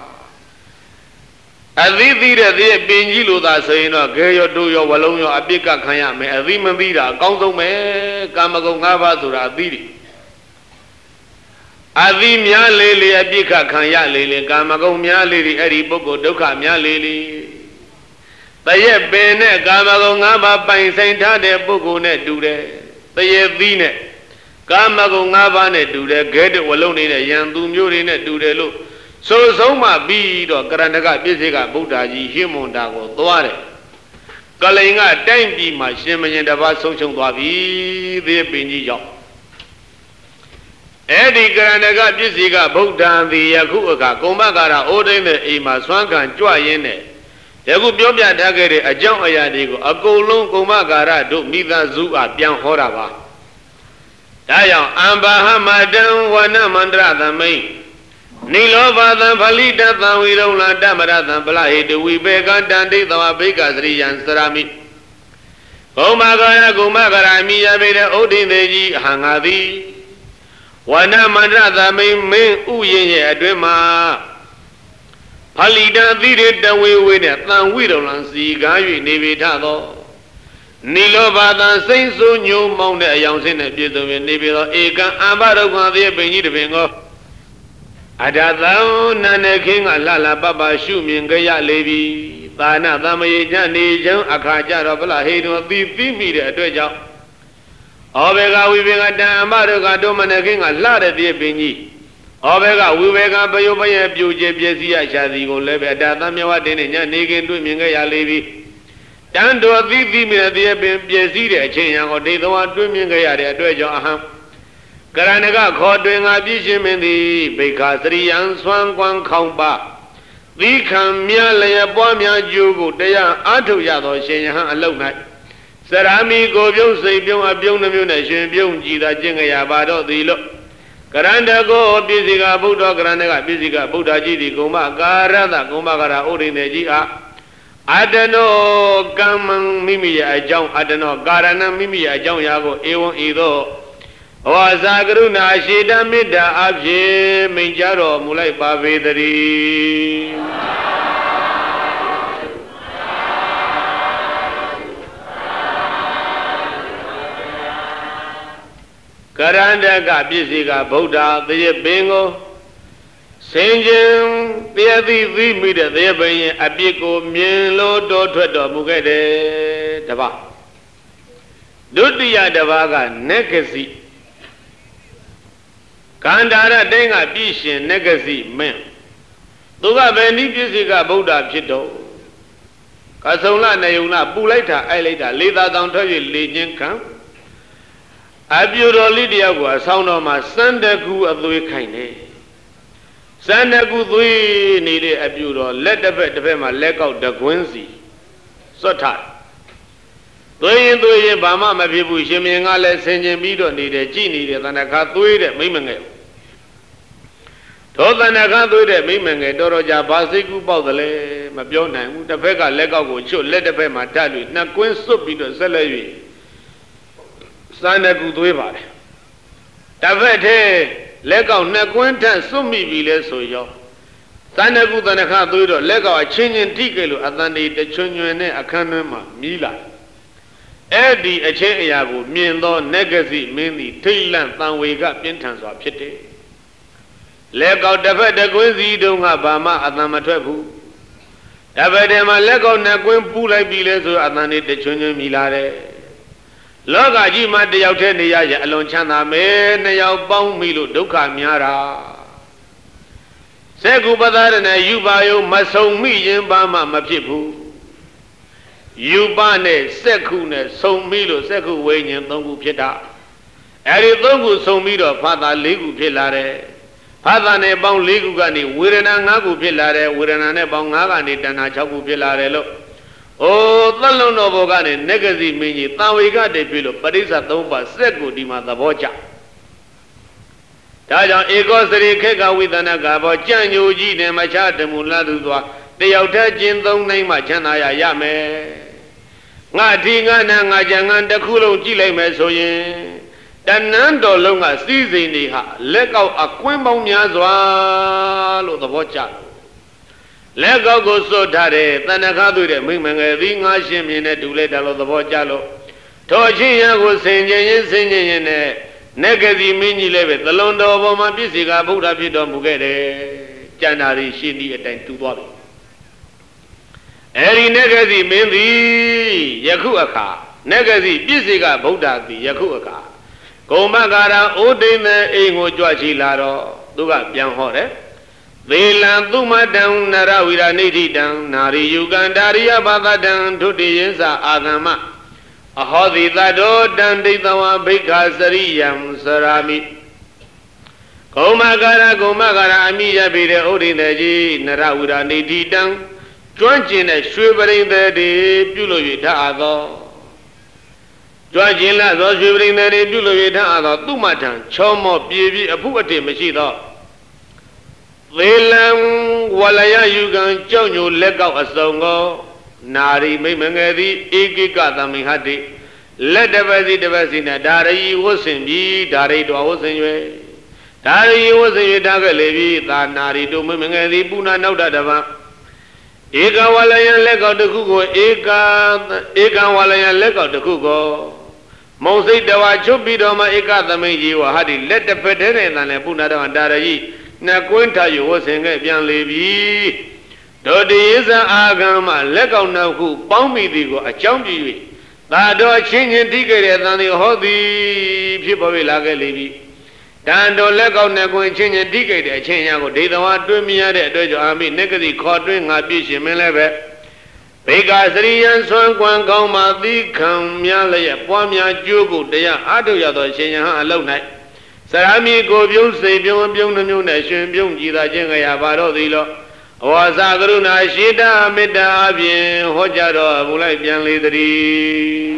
A: အသီးသီးတဲ့သေးပင်ကြီးလိုသာဆိုရင်တော့ဂေရောတို့ရောဝလုံးရောအပြစ်ကခံရမယ်အသီးမသီးတာအကောင်းဆုံးပဲကာမဂုဏ်၅ပါးဆိုတာအသီးတွေ Adi mya lele abika kanya lele kama go mya lele eri boko dukha mya lele. Taye bene kama go ngaba pain sain thade boko ne dude. Taye di ne kama go ngaba ne dude gede walong ne yan tu myo ne dude lo. So so ma bi do Karandaka Pisika Buddha ji himonda go tware. Kalinga time bi ma shin myin ta ba song chung twa bi the pin ji jaw. Edi Karandaka Pisika Buddha the yakhu aka Kumbhakara odin the ima swan kan jwa yin ne. Yaku pyo pya tha ke de a jaung aya de ko a kou long Kumbhakara do mitha zu a pyan hora ba. Da yaung Ambahamadan wana mandra thamai Nilobatan Palita Thavirona Damaratan Palahe de Vibeka Dandi Thawa Beka Sriyan Sarami Kumbhakara Kumbhakara Miya Veda Odin Deji Hangadi Wana Mandra Thamai Men Uye Adwema Palita Thire Dawe Wena Thavirona Sika Yu Nevita Tho Nilobatan Saint So Nyu Mounde Ayang Sin Pieto Nevita Ekan Ambarokan The Benji de Bengo Adatao Nana King Alala Baba Shumin Gaya Levi Tana Tamaye Jani Jang Akaja Rabla Hedo Bibi Media Dweja Obega Vivega Amaruga Domana King Alada de Bini Obega Vivega Bayobaya Buja Biesia Shadi go Lebe Datamia Denia Negin to Mingaya Levi Tando Vivi Media Biesia Chang or De the one to Mingaya Dweja Aham Karandaka Kodwing Abishim in the Bekasri and Swan Kwan Kaumba. The Kamia Bomia Jugo, they are Atu Yado Shenhan alone. Sarami Gobyo Sabium Abium Munation, Bium Gita Jingaya Bado, the look. Karanda go Biziga Buddha Karandaka Biziga Buddha Jidi Guma Garada Gumbagara Urinegia. I don't know Gaman Mimi a John, I don't know Garana Mimi a John Yago, Ewan Edo. Ozagruna Shida Mida Abje Minjaro Mulai Bavedari Karandaka Pisika Buddha, the Bingo Sinjin, the Adi Vimida, the Bayan Abiko, Mielo, Dotredo, Mugade, Dava Dutia Davaga, Nekasi Kandara Denga Bishin Negazi Men Tuga Beni Pisika Buddha Pito Kasola Nayuna Buleta Aileta Lida down to you Legion Camp Aburo Lydia was sound of my Sandaku of the Kaine Sandaku Thui needed Aburo, let the vet of my leg out the Quincy so tight. Three and three Bama Mapibu Shimingale Senjin Bido needed Genie than a cat three at Mimanga. Tothanaka do the Mimanga, Doroja Basiku Bodale, Mabiona, the Vega Lego should let the Pema tell you, not Queen Supido Celery. Sanaku Duiva. Tavete, Lego, Naquenta, Sumi Vile so yo. Sanaku Tanaka do Lego, a changing tickle, Adani, the Chunyane, Akanama, Mila. Eddie, a chayago, Miendo, Negazi, Mini, Tailand, Tanwega, Pintans of Pity. Leg out the vet the Quincy don't have Bama Adamatrabu. Evedema leg out Naquin Pula Biles or Adani the Chunya Milare. Loga Jima de Yautenia alone Chana me, Nayao Bong Milo Duka Miara. Segu Badar and a Yubayo Maso Million Bama Mapipu. Yubane, Sekune, So Milo, Seku Wayne, Dongu Pieta. Aritongu So Milo, Father Ligu Pilare. Father ne bound Ligugani, Wirena Nagu Pilare, Wirena Bongagani, Dana Chabu Pilare. Oh, the Lono Bogani, Negazi Mini, Tawiga de Pilo, Parisa Tomba, Seku Dima the Bocha. Taja Egosari Kega with an Agabo, Janyu G. Nemachata Muladua, the outer Jindong name Machanaya Yame. Natinga Nangajangan, the Kulo Chile Mesoye. Danando longa season ha leg out a quimbo nyazwa lo the watcha. Leg out go so tare, Tanakadu de Mimanga, Vinga Shim in a dule dalo the watchalo. Toji go singing, singing in a Negazi mini leve, the Londo of my Pisiga, Buddha Pidom Bugede, Janari, Shini, and two dollars. Eri Negazi Mendi, Yakuaka, Negazi, Pisiga, Buddha, the Yakuaka. Komagara, Odin, Ego Joachi Laro, Duga, Yang Hore. They land Duma down, Narawira Niti down, Nari Ugandaria Baba down to the Yensa Agama. A hodi that old dandy the one big Sariyam Sarami. Komagara, Gomagara, Amiya be the Odinaji, Narawira Niti down, Joinching a shivering the day, Pulovita. Joinching Lazo shivering the day, Pulovita, Dumatan, Chomo, Bibi, a puberty machine. Velam Walaya Yugan Jonyo Lega a songo, Nari Mimangadi, Igika the Mihati, let the Vasi the Vasina, Dari was in me, Dari to was in you. Dari was in Daga Levi, that Nari to Mimangadi, Puna no Dadava. Ega Walaya Lega the Kugo, Ega, Ega Walaya Lega the Kugo. Mosey Dawa Chubidoma Eka the Meji, Hadi, let the Pedere and Puna and Dari. Na kwenta yo wasin ke pian le bi do de yisa agama lekkaw na ku paung mi di ko a chaung ji yue ta do chin chin ti ke de tan di ho di phit paw wi la ke le bi tan do lekkaw na kwin chin chin ti ke de a chin ya ko de tawa twin mi ya de atwe jo ami nekati khaw twin nga pi shin min le be Beka Sriyan Swan Kwan Kaung Ma Ti Kham Mya Laya Pwa Mya Jyo Ko Taya A Thu Ya Tho Shin Yan Ha A Lou Nai Sarami Ko Pyong Sei Pyong Pyong Na Myong Na Shwin Pyong Ji Ta Chin Kaya Ba Tho Thi Lo Awasa Karuna Shita Metta A Pyin Ho Ja Tho A Phu Lai Pyan Le Thari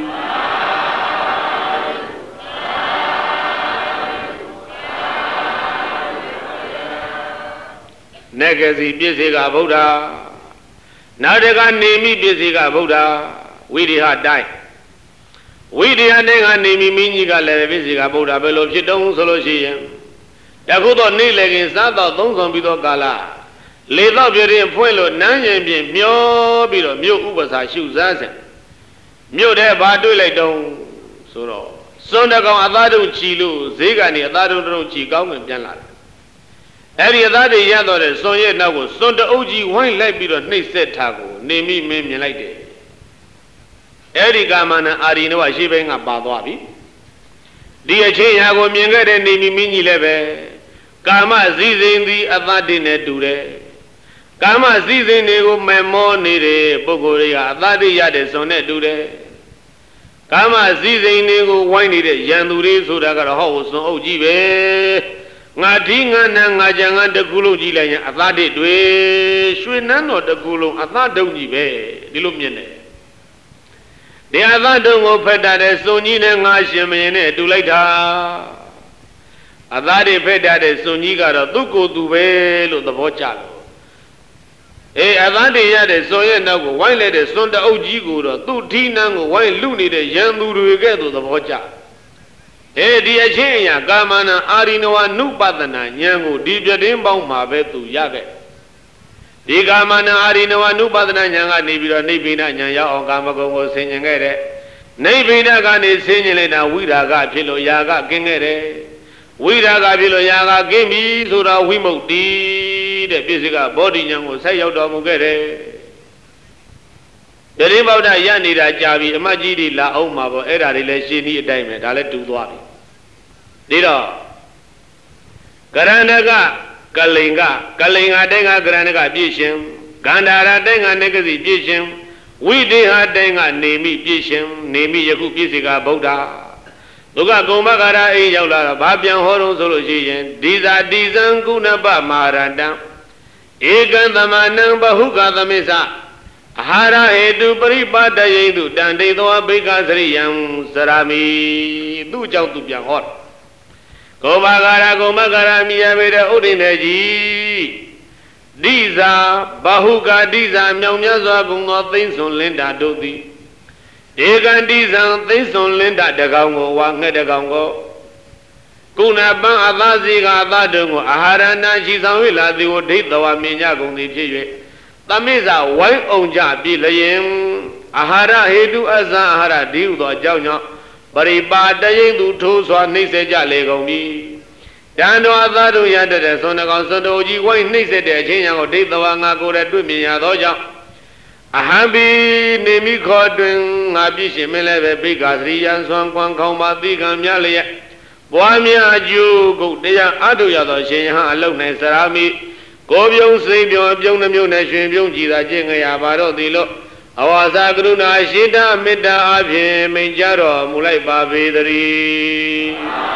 A: Negasi Pisika Buddha Nadaka Nemi Pisika Buddha Vidiha Dai Vidiha Nega Nemi Minjika Le Pisika Buddha Belo Chitong Solo Shiyan Yakuto Nilegin Sata Tongson Bido Kala Leda Pirin Puelo Nanyan Pin Myo Bido Myo Upasa Shu Zasen Myo De Badu Le Dong Suro Sondakang Atadu Chilu Zigani Atadu Dong Chikang and Janla Every other day, Yadore, Sonya Nago, Sonda Oji, one light bit of Nick said Tago, name me, me like it. Every Gamana Arino, she bang a Badwabi. Dear Chayago, Minga, and name me Mini Leve. Kama Zizin the Avadine Dure. Kama Zizin Nego, Memo Nere, Bogoria, Avadi Yade Sonet Dure. Kama Zizin Nego, Winey, Yandure, so that got a house, no Oji. Ngatinga na ngajanga de kulo ji la nya athade dwe shwe nan no de kulo athadong ji be di lo myet ne de athadong ko phet ta de sun ji ne nga shin myin ne tu lai ta athade phet ta de sun ji ka do tu ko tu be lo thabo cha lo eh athade ya de sun ye naw ko wain le de sun ta aut ji ko do tu thi nan ko wain lu ni de yan tu de ke do thabo cha Eh dia cenya kamana arinawa nupadana nyangu di piatin paung ma be tu ya ke di kamana arinawa nupadana nyanga ni pi do nibbina nyan yaw aung kamakong ko sin nyin ke de nibbina ka ni sin nyin lai ta wiraga phit lo yaga kin ke de wiraga phit lo yaga kin bi so da wimukti de Pisika bodhi nyan ko sai yaw taw mu ke de Dari Bauda Yani Rajabi, Amajidi La Oma, Era Relation, Diamond, Dalet to Dwari. Dida Garanaga, Kalinga, Kalinga Denga, Granaga Bisham, Gandara Denga Negazi Bisham, we did have Denga, Nemi Bisham, Nemi Yaku Pisika Boda. Luga Gomagara, Yola, Babian Horon Solution, Diza Dizan Gunaba Maranda, Egan the Manam Bahuga the Mesa. Hara hedu paripada yedu dan de doa beka Sriyam Sarami tu jauh tu piang hot. Komagara komagara miya beda udinaji. Diza bahuga diza myong myaswa kungo thinson linda doti. Degan diza thinson linda dagaung ko wa nge dagaung ko. Kuna bang atasi ka atadung ko aharana shisang wila di ko dhitawa minya kung di phit Tamisa Wai Onja Bilayim Ahara Hedu Aza Ahara Diu do Jao Nyo ပရိပါတရင်သူထိုးစွာနှိမ့်ဆက်ကြလေကုန်ပြီတန်တော်အသာတို့ရတဲ့ဆွန်တကောင်ဆွန်တော်ကြီးဝိုင်းနှိမ့်ဆက်တဲ့အချင်းရံကိုဒိဋ္ဌဝါငါကိုယ်ရဲ့တွေ့မြင်ရသောကြောင့်အဟံဘိနေမိခေါ်တွင်ငါပြည့်ရှင်မင်းလည်းပဲဘိက္ခာသရိယံဆွမ်းကွန်ခေါင်းပါတိကံများလျက်ပွားများအကျိုးကုန်တရားအထုရသောရှင်ယဟအလုံး၌စရာမိကိုပြုံးစိတ်ပြုံးပြုံးနှမျိုးနဲ့ရှင်ပြုံးကြည်သာကျင့်ကြရပါတော့သည်လို့အဝါစာကရုဏာရှိတာမေတ္တာအပြင်မိန်ကြတော်မူလိုက်ပါပေသတည်း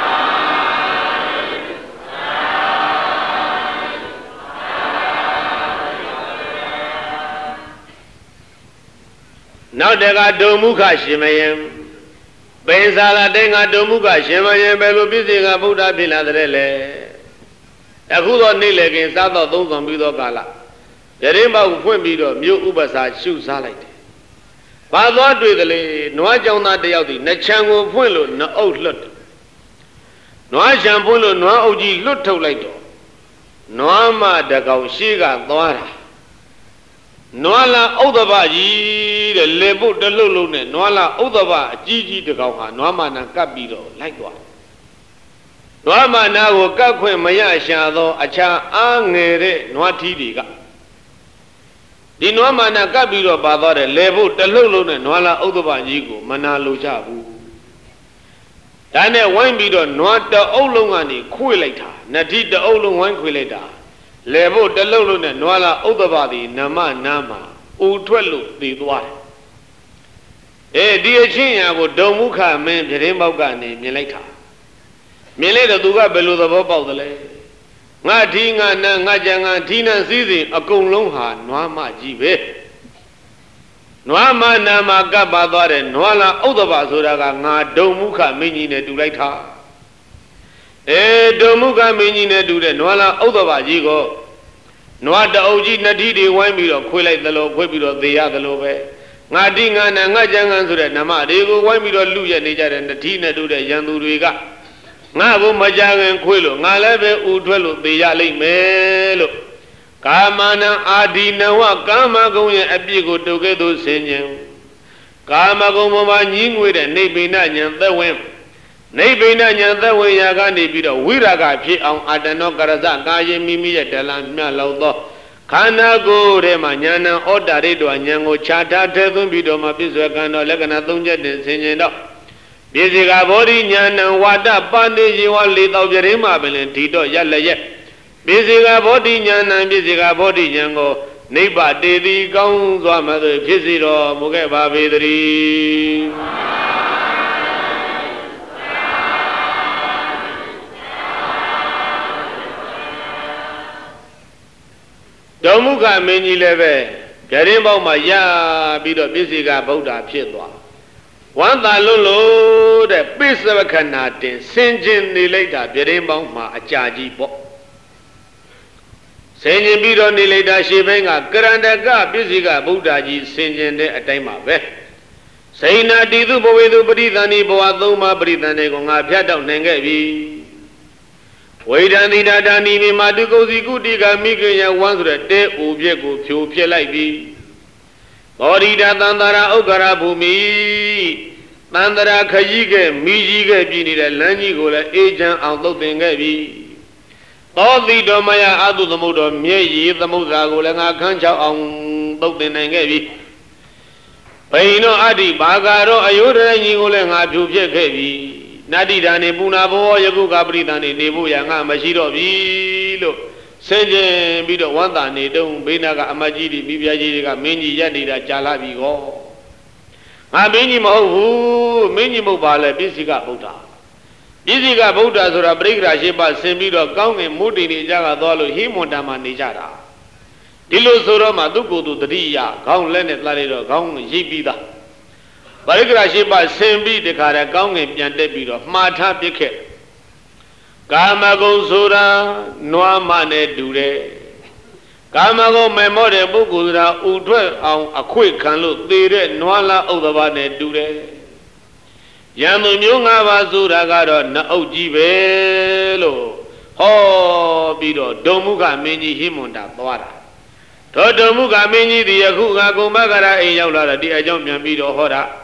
A: နောက်တကဒုံမုခရှင်မယံပိန်စာလာတေငါဒုံမုခရှင်မယံဘယ်လိုပြည့်စုံကဗုဒ္ဓဖြစ်လာတဲ့လဲအခုတော့နေ့လေခင်စားတော့သုံးဆောင်ပြီးတော့ကာလရင်းပေါက်ဖွင့်ပြီးတော့မြို့ဥပစာရှုစားလိုက်တယ်။ဘာသွားတွေ့သလဲနွားကြောင်သားတယောက်ဒီနှချံကိုဖွင့်လို့နှအုပ်လွတ်တယ်။နွားချံဖွင့်လို့နွားအုပ်ကြီးလွတ်ထုတ်လိုက်တော့နွားမတကောင်ရှိကသွားတာနွားလာဥဒ္ဒဘကြီးတဲ့လေပုတ်တလုတ်လုံးနဲ့နွားလာဥဒ္ဒဘအကြီးကြီးတကောင်ဟာနွားမနာကပ်ပြီးတော့လိုက်သွားနွားမနာကိုကပ်ခွင့်မရရှာသောအခြားအားငယ်တဲ့နွားထီးတွေကဒီနွားမနာကပ်ပြီးတော့ပါသွားတယ်လေပုတ်တလုတ်လုံးနဲ့နွားလာဥဒ္ဒဘကြီးကိုမနာလိုကြဘူးဒါနဲ့ဝိုင်းပြီးတော့နွားတအုပ်လုံးကနေခွေလိုက်တာနတိတအုပ်လုံးဝိုင်းခွေလိုက်တာလေဖို့တလုံးလုံးနဲ့နွားလာဥဒ္ဒဘသည်နမနာမှာဥထွက်လို့သိသွားတယ်အဲဒီအချင်းရာကိုဒုံမုခမင်းပြတင်းပေါက်ကနေမြင်လိုက်တာမြင်လိုက်တော့သူကဘယ်လိုသဘောပေါက်သလဲငါထီးငါနန်းငါကြံငါထီးနန်းစည်းစိမ်အကုန်လုံးဟာနွားမကြီးပဲနွားမနာမှာကပ်ပါသွားတယ်နွားလာဥဒ္ဒဘဆိုတာကငါဒုံမုခမင်းကြီးနဲ့တူလိုက်တာအဲဒုံမုခမင်းကြီးနဲ့တူတဲ့နွားလာဥဒ္ဒဘကြီးကိုနွားတအုပ်ကြီးနတိတွေဝိုင်းပြီးတော့ခွေးလိုက်သလိုခွေးပြီးတော့သေရသလိုပဲငါတိငါနဲ့ငါကြံငန်းဆိုတဲ့နမတွေကိုဝိုင်းပြီးတော့လူရနေကြတဲ့နတိနဲ့တူတဲ့ရန်သူတွေကငါ့ကိုမကြခင်ခွေးလို့ငါလည်းပဲဥထွက်လို့သေရလိမ့်မယ်လို့ကာမနံအာဒီနဝကာမဂုဏ်ရဲ့အပြစ်ကိုတုတ်ကဲ့သို့ဆင်ခြင်ကာမဂုဏ်ပေါ်မှာညှင်းငွေတဲ့နိဗ္ဗိဏဉာဏ်သက်ဝင်နိဗ္ဗိဏဉာဏ်သက်ဝင်ရာကနေပြီးတော့ဝိရာဂဖြစ်အောင်အာတနောကရဇကာယေမိမိရဲ့တလံမြတ်လောက်သောခန္ဓာကိုယ်ထဲမှာဉာဏ်နဲ့ဩတာရိတောဉာဏ်ကိုခြားထားထဲသွင်းပြီးတော့မှပြစ္ဆွေကံတော်လက္ခဏာသုံးချက်တင်ဆင်ခြင်တော့ပြစ္ဆေကဘောဓိဉာဏ်ဝါဒပန္တိယေဝလေးတောက်ပြရင်းမှာပင်ဒီတော့ရက်လက်ရက်ပြစ္ဆေကဘောဓိဉာဏ်ပြစ္ဆေကဘောဓိဉာဏ်ကိုနိဗ္ဗာတေတိကောင်းစွာမှသိဖြစ်စီတော်မူခဲ့ပါပေသတည်းဒုံမုခမင်းကြီးလည်းပဲကြရင်ပေါက်မှာရပြီးတော့ပြစ္ဆေကဗုဒ္ဓဖြစ်သွားဝမ်းသာလွန်းလို့တဲ့ပိစဝခဏတင်ဆင်ကျင်နေလိုက်တာကြရင်ပေါက်မှာအကြာကြီးပေါ့ဆင်ကျင်ပြီးတော့နေလိုက်တာရှေ့ဘင်းကကရန္တကပြစ္ဆေကဗုဒ္ဓကြီးဆင်ကျင်တဲ့အတိုင်းပါပဲစိဏတိတုဘဝေတုပရိသန္တိဘဝသုံးပါးပရိသန္တိကိုငါဖြတ်တော့နိုင်ခဲ့ပြီဝိဒန္တိတာတာနိမိမာတုကုစီကုတိကမိခင်ယဝမ်းဆိုတဲ့တဲအိုပြက်ကိုဖြိုဖြစ်လိုက်ပြီဘောဓိတာသန္တာရဥက္ခရာဘူမိသန္တာရခကြီးကမိကြီးကပြည်နေတဲ့လမ်းကြီးကိုလည်းအေးချမ်းအောင်သုတ်တင်ခဲ့ပြီသောတိတော်မယအတုသမုဒ္ဒောမြဲရည်သမုဒ္ဒါကိုလည်းငါခန်းချောက်အောင်သုတ်တင်နိုင်ခဲ့ပြီဘိန်တော်အတ္တိဘာဂါရောအယုဒရကြီးကိုလည်းငါဖြိုဖြစ်ခဲ့ပြီနတ္တိဒါနေပူနာဘောယခုကပရိသန္တိနေဖို့ရငါမရှိတော့ပြီလို့ဆင်ကျင်ပြီးတော့ဝန္တာနေတုံးဘေးနာကအမကြီးတွေမိဖုရားကြီးတွေကမင်းကြီးရက်နေတာကြာလာပြီကောငါမင်းကြီးမဟုတ်ဘူးမင်းကြီးမဟုတ်ပါလေပိစိကဗုဒ္ဓပိစိကဗုဒ္ဓဆိုတာပရိက္ခရာရှိပါဆင်ပြီးတော့ကောင်းငင်မုဒ္ဒိနေကြကသွားလို့ဟိမွန်တာမှာနေကြတာဒီလိုဆိုတော့မှသူ့ကိုယ်သူတတိယခေါင်းလက်နဲ့လှလိုက်တော့ခေါင်းရိပ်ပြီးသားပရိက္ခရာရှိပါဆင်ပြီးတခါတည်းကောင်းငင်ပြန်တက်ပြီးတော့မှားထားပစ်ခဲ့ကာမဂုဏ်ဆိုတာနွားမနဲ့တူတယ်ကာမဂုဏ်မဲ့မောတဲ့ပုဂ္ဂိုလ်ဆိုတာဥထွက်အောင်အခွေခံလို့သေတဲ့နွားလားဥဒ္ဒဘနဲ့တူတယ်ယံသူမျိုး၅ပါးဆိုတာကတော့နှအုပ်ကြီးပဲလို့ဟောပြီးတော့ဒုံမုခမင်းကြီးဟိမွန်တာသွားတာသောဒုံမုခမင်းကြီးဒီယခုကကုမ္မကရအိမ်ရောက်လာတာဒီအကြောင်းပြန်ပြီးတော့ဟောတာ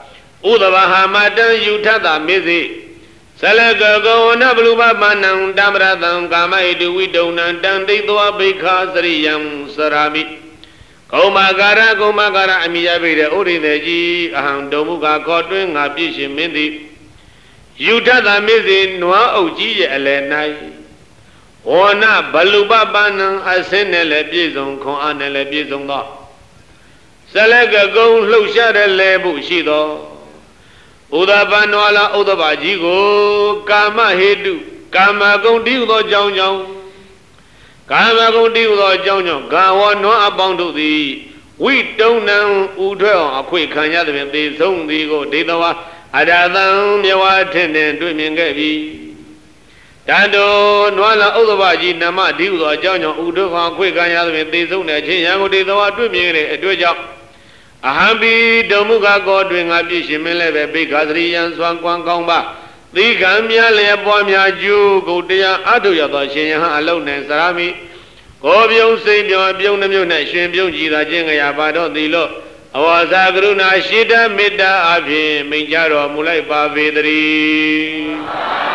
A: Udavahamatan Yutata Mizi Salaka Gona Bluba Banam Damratam Kama Edu Widona Danditwa Bika Sriyam Sarami Komagara Komagara Amiyabida Urineji Aham Domuka Kodwin Abishi Mindi Yutata Mizi Noa Oji Elenai Ona Baluba Banam Asenele Bizon Kon Anele Bizon Salaka Gon Lushara Lebu Shido Udabanwala Udabajigo Kama Hedu Kama Gondi Udo Jong Jong Kama Gondi Udo Jong Jong Gawa no Abandu the We don't know Udra a quick Kanya the Zong the Go Dedawa Adadan Yawa Tenden Dumingabi Dando Nwala Udabaji Nama Diudo Jong Jong Udra quick Kanya the Zong Yago Dedawa Duming Dwajak Ahambi Domuga Godwin Abishimele Bikazrian Swan Kwangba The Gambia Leapomia Ju Godia Aduya Shin alone and Sarami Gobion Sabion Bionam Nation Bionji Jenga Bado Dilo Awazagruna Shida Mida Avi Minjaro Mulai Bavidri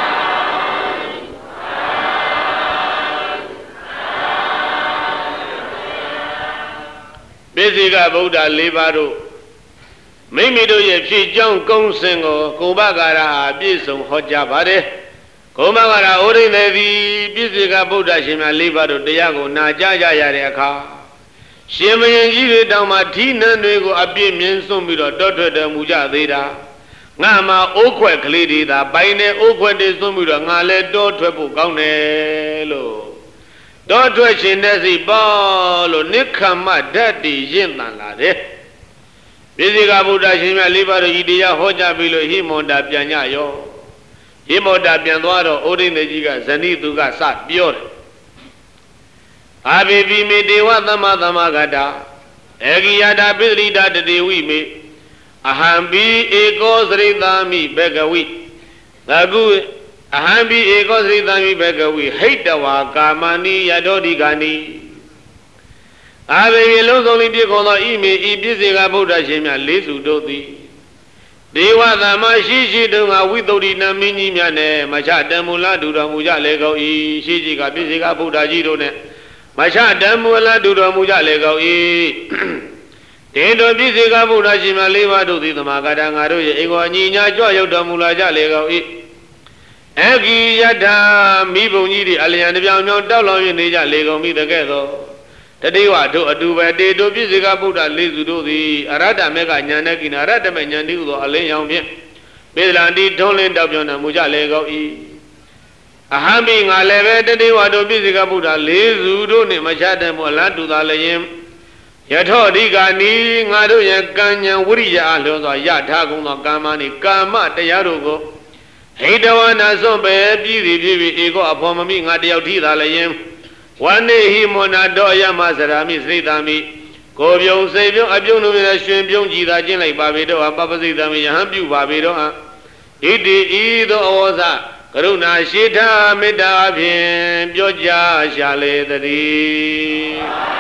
A: Besiga Buddha Libaro Mimido Yepi John Consengo, Kubagara, Bison Hojabade, Komagara Urinevi, Besiga Buddha Shima Libaro, Diago, Najaja Yareka. Shemayan Damatina Nego Abim Sumbiro, Doctor de Muja Deda. Nama Okwe Klidi, the Baine Okwe de Sumbiro, Nale, Doctor Buganelo. Don't watch in the ball, Nikama Daddy Jindan Lade. Bisiga Buddha Shima Libero Idia Hoja below him on da Pianayo. Him on da Pianwaro, Odin the Giga, Zanituga Sat, Biore. Abibi me de Watamata Magada. Egiada Billy that day we me. Ahambi Egos Ridami Begawi. Nagu. Ahambi Egos Ridami Begawi, hate the Wakamani Yadodi Gani. Abe Yellow only Dicola Ime, Ibisiga Buddha Shima, Lisu Doti. They were the Mashishi Dunga with Odina Mini Mane, Machadamula Dura Muja Lego E, Shijika Bisiga Buddha Girone, Machadamula Dura Muja Lego E. Tendo Bisiga Buddha Shima Leva Doti, the Magadangaru, Ego Nina Joy Damula Jalego E. Egi Yada, Mibonidi, Alian, Dalo in Nija Lego me together. Today, what do I do? I did do Bisiga Buddha, Lizu, the Arada Mega Yanak in Arada Manyandu, Alayan, Belandi, Tolin, Dabiana, Muja Lego E. A humming, I leve the day, what do Bisiga Buddha, Lizu, Machadam, Olandu, the Layam. Yato Digani, Nadu Yakanya, Wurija, Loza, Yatagun, Kamani, Kama, the Yarugo. Hedawana Zombe, Bibi, Bibi, Ego, upon me, Nadia Layam. One day he monadoya Mazarami, Sridami, Gobio, Savior, Abionu, Shimpion, Gida, Jinlay, Babido, and Papazidami, Hambu, Babido. Idi, Ido, Oza, Karuna, Shita, Medavim, Joja, Shale, the D.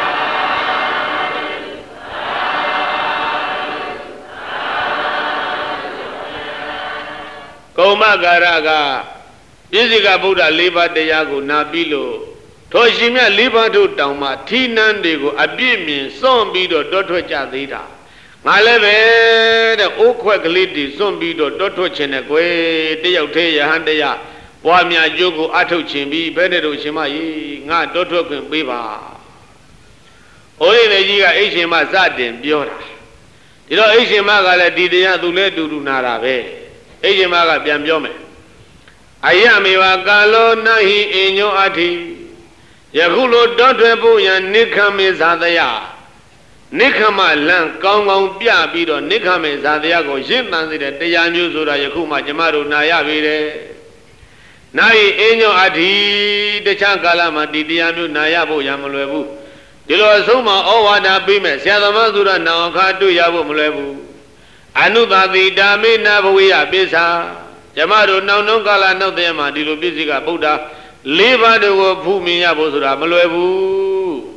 A: Koma Garaga, Bisiga Buddha, Liba de Yago, Nabilo. Toshimia Liba to Dama, Tinan Dego, Abimin, Sombido, Doctor Jadida. Maleve, the Oquak lady, Sombido, Doctor Cheneque, Deotea, Handea, Boamia Jogo, Ato Chimbi, Benedo Shimai, Nga, Doctor Biba. Only the Giga Asian Mazadin, Biora. You know, Asian Magala Didia Dule Durunarabe. Asian Maga Biamjome. Ayami Wakalo Nahi in your Ati. Yagulo Dotrebu Yan Nikame Zadaya. Nikama Lan Kong Pia Bido, Nikame Zadiago, Jimman, the Yamu Zura Yakuma Jamaru Nayavide. Nai Enyo Adi, the Chankalama, Didiamu Nayabu Yamulebu. Dilo Suma, Owada Bime, Siadamazura Naokatu Yabu Mulebu. Anuba the Dame Nabuia Bisa. Jamaru no no gala no dema, Dilo Bisiga Buddha. Liva de Pumi Yabusura Mulebu.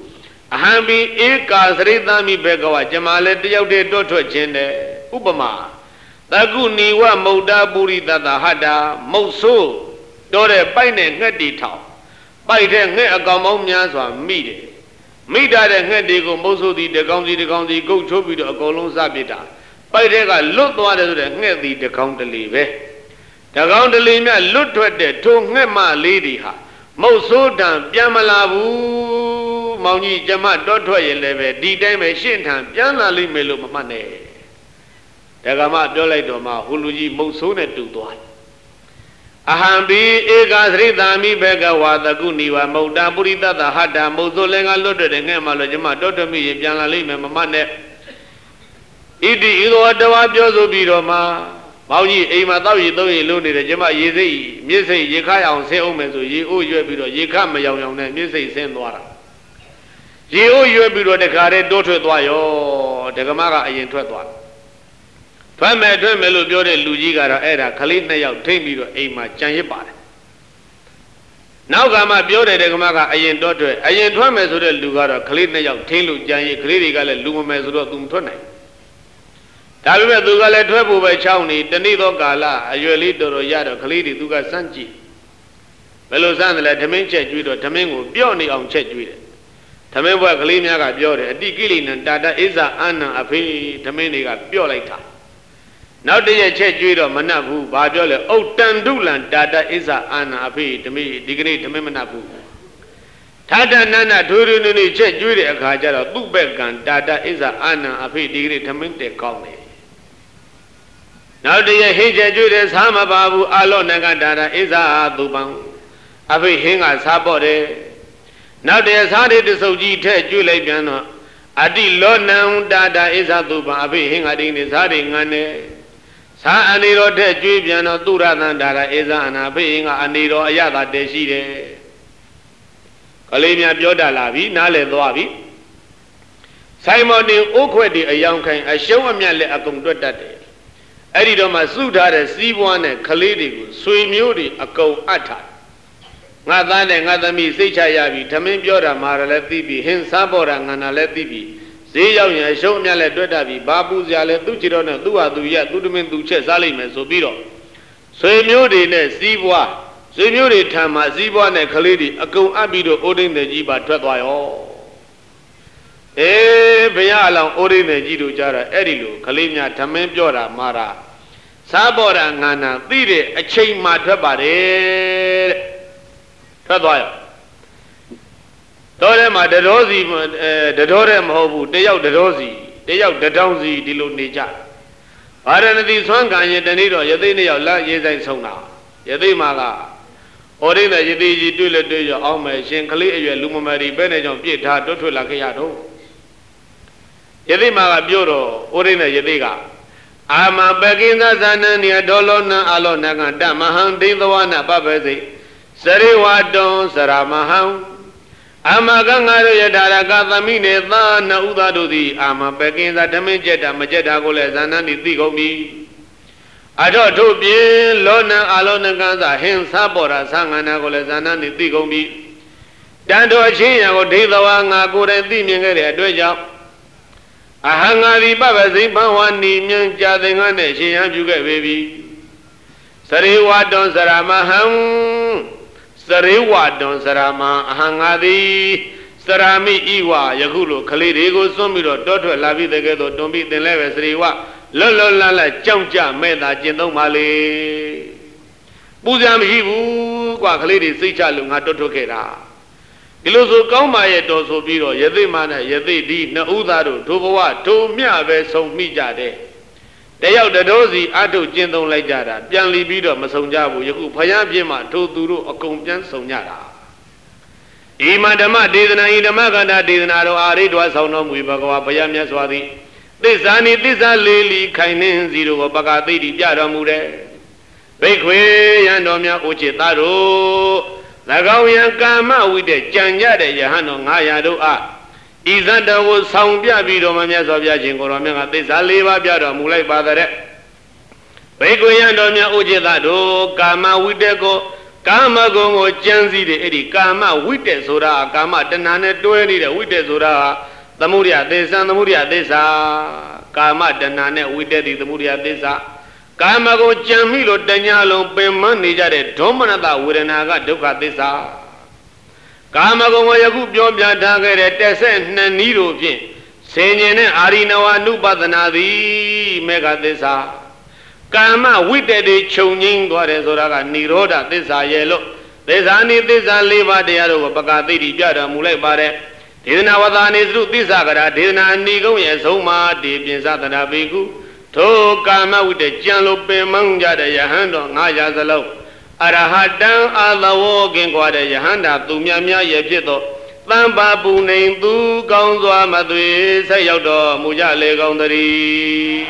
A: Ahambi Eka Sridami Begawa, Jamale Diode Dotto Chende, Upama. Takuni wa Mauda Buri Tata Hada, Moso, Dore Paine Ngeti Tau, Paite Nge Agamomyaswa Mide. Mida the Ngedigo Moso di the County the County go to be the Akolon Sabita. Paitega look water to the Ngedi the County Live. The County Limia looked at the two Ngema lady ha. Moso dan Piamalabu Mauni Jama Dotto Eleve, D Day Machine Tan, Piana Limelo Mane. The Gama Doletoma, Huluji Mosone to Dwai. Ahambi Egas Ridami Bega Wada Guniwa, Moda Burita, the Hada, Mozolenga loaded and Gemalajama, Dotto Mi, Piana Lime Mane. Idi Ido Jozo Biroma. Maui, Ema, though you don't alone in the Jama Yezi, Missy, Yekaya on Seomezo, ye owe you a bit of Yekam, young and Missy Sandwara. Ye owe you a bit of the Kare, daughter Dwayo, the Gamara in Twatwa. Twame, Twemelo, Biode, Lugigara, Era, Kalina, Tame to Ema, Chanyipa. Now Gama Biode, the Gamaka, Ayen daughter, Ayen Twamezo, Lugara, Kalina, Talu, Janyi, Klirigal, Lumezo, Dumtone. Tabiba Dugale Trebu by Chowni, Danido Gala, Ayueli Doro Yado, Kalidi Duga Sanchi. Velozan let Taminche Judo, Tamingo, Bioni on Chet Jude. Tamenwa Kalimiaga Biore, a Digilin and Dada Isa Anna Afi, Taminiga Biolata. Now they Chet Judo, Manabu, Bajole, O Tandulan, Dada Isa Anna Afi, Tami, Digri, Tamimanabu. Tata Nana Turuni Chet Jude, a Kajara, Bubegan, Dada Isa Anna Afi, Digri, Taminte Kong. Now the Hija Judas Hama Babu Alo Nagadana is a Dubang. Avi Hinga Sabore. Now there's Hadi the Soji Te Juliano. Adi Lona Dada is a Duba. Avi Hinga Din is Hadi Ngane. Sa Aniro Te Jubiano Dura Dada is an Abinga Aniro Ayada Deside. Kalimia Bioda Lavi, Nale Doavi. Simon Okwedi, a young kind, a show a mele a conducted. Eridoma Suda, the Sibuan, Kalidi, Sui Muri, a co atta. Nathan and Adami, Sechayavi, Tamin Bioda, Maraletibi, Hin Sabora, and Aletibi. See young, show me a letter, Babu Zale, Duchirona, Dua, Duya, Dudumin, Duche, Salim, and Sobiro. Sui Muri, Sibua, Sui Muri, Tama, Sibuan, and Kalidi, a co abido, Odin the Jiba, Tratwayo. Eh, Bayala, Odin the Jidu Jara, Edilu, Kalimia, Tamin Bioda, Mara. Sabora Nana, Dide, a chain matabare. Tratwayo. Torema, the Rosi, the Dorem Hobu, they out the Rosi, they out the Downsi, the Lunija. Arana di Swanga, Yadanido, Yadini, Yazai Sona, Yadimaga. Odin the Yadi, Dula, Duja, Ome, Shankali, Lumari, Benejon, Pieta, Dotu Lakiado. Yadimaga Bureau, Odin the Yadiga. Ama Begina Zanania Dolona Alonaga, Damahan, Dindoana, Babazi, Sariwa Don, Saramaham. Ama Ganga Yadara Gazamine, Dana Udadudi, Ama Begina Damajeta, Majeta Gole, Zanani, Digomi. I don't to be Lona Alona Gaza, Hen Sabora, Sangana Gole, Zanani, Digomi. Dando Achina, or Dizawanga, good and Diming, Dweja. Ahangari Baba Zimba one Nimian Jadingane, she and you get baby. Sariwa Don Saramaham. Sariwa Don Sarama, Hangadi, Sarami Iwa, Yagulo, Kalirigo, Somiro, Dotto, Lavi the Ghetto, don't be the level Sriwa, Lolo Lala, Chamcha, Meda, Jendo Mali. Buzam Hibu, Quaklidi, Sicha Lunga, Dotto Kera. Iluso Koma Yeto Biro, Yedimana, Yedi, Naudaru, Tuboa, Tu Miave, so Mijade. They out the dozy, Atu Jendo Lajara, Pianli Bido, Masonjabu, Yaku Payabima, Toturu, or Compian Sonyara. Imadama, Dizana, Idamagana, Diznaro, Aridwa, Sonom, Wibagoa, Payamia Swadi. This Ani, this are Lily, Kainin, Zero, Bagati, Jaramure. Beque, Yandomia, Uchitaro, Lagawian Kama with the Janyade, Yahano, Ayado. Isanda was sound Biabido, Mamia Sovia Jingoromia, this Aliva Biada, Mulai Badare. Beguyandomia Ujedado, Kama Widego, Kama Gongo, Janzi, the Eddie, Kama, Witte Sura, Kama, Tanane, Dueni, the Witte Sura, the Muria, Desa, the Muria Desa, Kama, Tanane, Witte, the Muria Desa, ကာမဂုဏ်ကြံမိလို့တညာလုံးပင်မနေကြတဲ့ဒေါမနတဝေဒနာကဒုက္ခသစ္စာကာမဂုဏ်ကိုယခုပြောပြထားခဲ့တဲ့တက်ဆက်နှစ်နည်းတို့ဖြင့်ဆင်ញင်တဲ့အာရိနဝနုပဒနာသည်မေဃသစ္စာကာမဝိတ္တတွေခြုံငိမ့်သွားတယ်ဆိုတာကនិရောဓသစ္စာရဲ့လို့သစ္စာနိသစ္စာလေးပါးတရားတို့ကိုပကသိတိပြတော်မူလိုက်ပါတယ်ဒေသနာဝသာနေသုသစ္စာကရာဒေသနာအနိကုံရဲ့အဆုံးမှာဒီပြင်စသနာပေကုထိုကာမဝိတ္တကြံလို့ပင်မကြတဲ့ယဟန်တော်ငါးရာစလုံးအရဟတံအာသဝောကင်ကွာတဲ့ယဟန္တာသူများများရဲ့ဖြစ်သောတမ္ပါပူနေသူကောင်းစွာမသွေဆက်ရောက်တော်မူကြလေကောင်းတည်း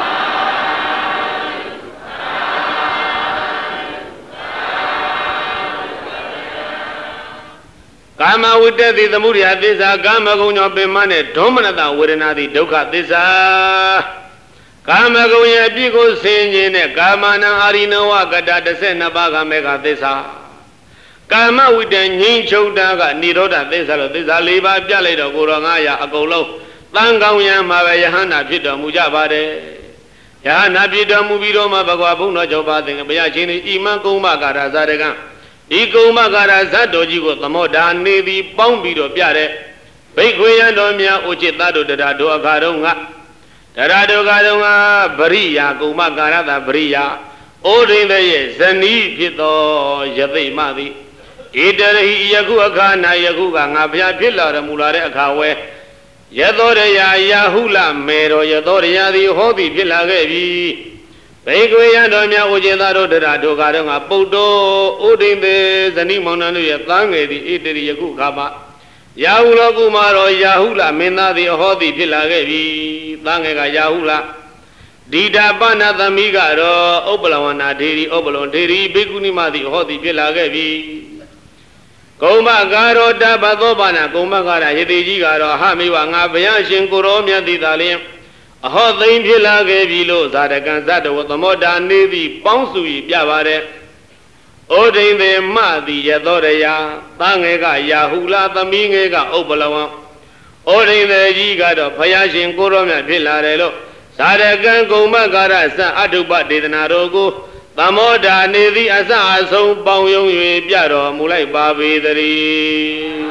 A: ကာမဝိတ္တတိသမုဒယသစ္စာကာမဂုဏ်ကြောင့်ပင်မနဲ့ဒေါမနတဝေဒနာတိဒုက္ခသစ္စာကာမဂုဏ်ရဲ့အပြစ်ကိုဆင်ခြင်တဲ့ကာမနံအာရိနဝကတတစ်ဆယ်နှစ်ပါးကမေဃသစ္စာကာမဝိတ္တငြိမ်းချုပ်တာကនិရောဓသစ္စာလို့သစ္စာလေးပါးပြလိုက်တော့ကိုတော်ငါးရာအကုန်လုံးတန်ကောင်းရံမှာပဲယဟန္တာဖြစ်တော်မူကြပါတယ်ယဟန္တာဖြစ်တော်မူပြီးတော့မှဘဂဝါဘုန်းတော်ကျော်ပါသင်္ကဘုရားရှင်ဤဣမံကုံမကာရဇာတကံဤကုံမကာရဇတ်တော်ကြီးကိုသမောဓာနေသည်ပေါင်းပြီးတော့ပြတဲ့ဘိက္ခွေယံတော်များဥจิตတတို့တရားတို့အခါတုန်းကတရားတို့ကတုန်းကပရိယာကုံမကာရတာပရိယာဩဒိန်တဲ့ရဲ့ဇနီးဖြစ်သောယသိမသည်ဣတရိယခုအခါ၌ယခုကငါဘုရားဖြစ်လာတော်မူလာတဲ့အခါဝဲယသောရယယာဟုလမေတော်ယသောရယသည်ဟောသည်ဖြစ်လာခဲ့ပြီဘိက္ခွေယံတော်များဥจิตတို့တရားတို့ကတုန်းကပုတ္တောဩဒိန်တဲ့ဇနီးမောင်နှံတို့ရဲ့သားငယ်သည်ဣတရိယခုခါမှာယာဟုလောကုမာရောယာဟုလမင်းသားသည်ဟောသည်ဖြစ်လာခဲ့ပြီသားငယ်ကယာဟုလဒီတာပဏသမီးကတော့ဥပ္ပလဝနာဒေရီဥပ္ပလွန်ဒေရီဘိက္ခုနီမသည်ဟောသည်ဖြစ်လာခဲ့ပြီကုံမကာရောတဘသောပါဏကုံမကာရယတိကြီးကတော့ဟမိဝငါဘုရားရှင်ကိုရောမြတ်သည်သာလျှင်အဟောသိမ့်ဖြစ်လာခဲ့ပြီလို့ဇာတကံဇတ်တော်သမောတာနေသည်ပေါင်းစုပြီးပြပါတယ်ဩဒိန်သေမသည်ယသောရယသားငယ်ကယာဟုလသမီးငယ်ကဥပ္ပလဝံဩဒိန်သေကြီးကတော့ဘုရားရှင်ကိုရောမြတ်ဖြစ်လာတယ်လို့ဇာတကံကုံမကာရစံအတုပဒေသနာတော်ကိုသမောဓာနေသည်အစအဆုံးပေါင်းယုံ၍ပြတော်မူလိုက်ပါပေသတည်း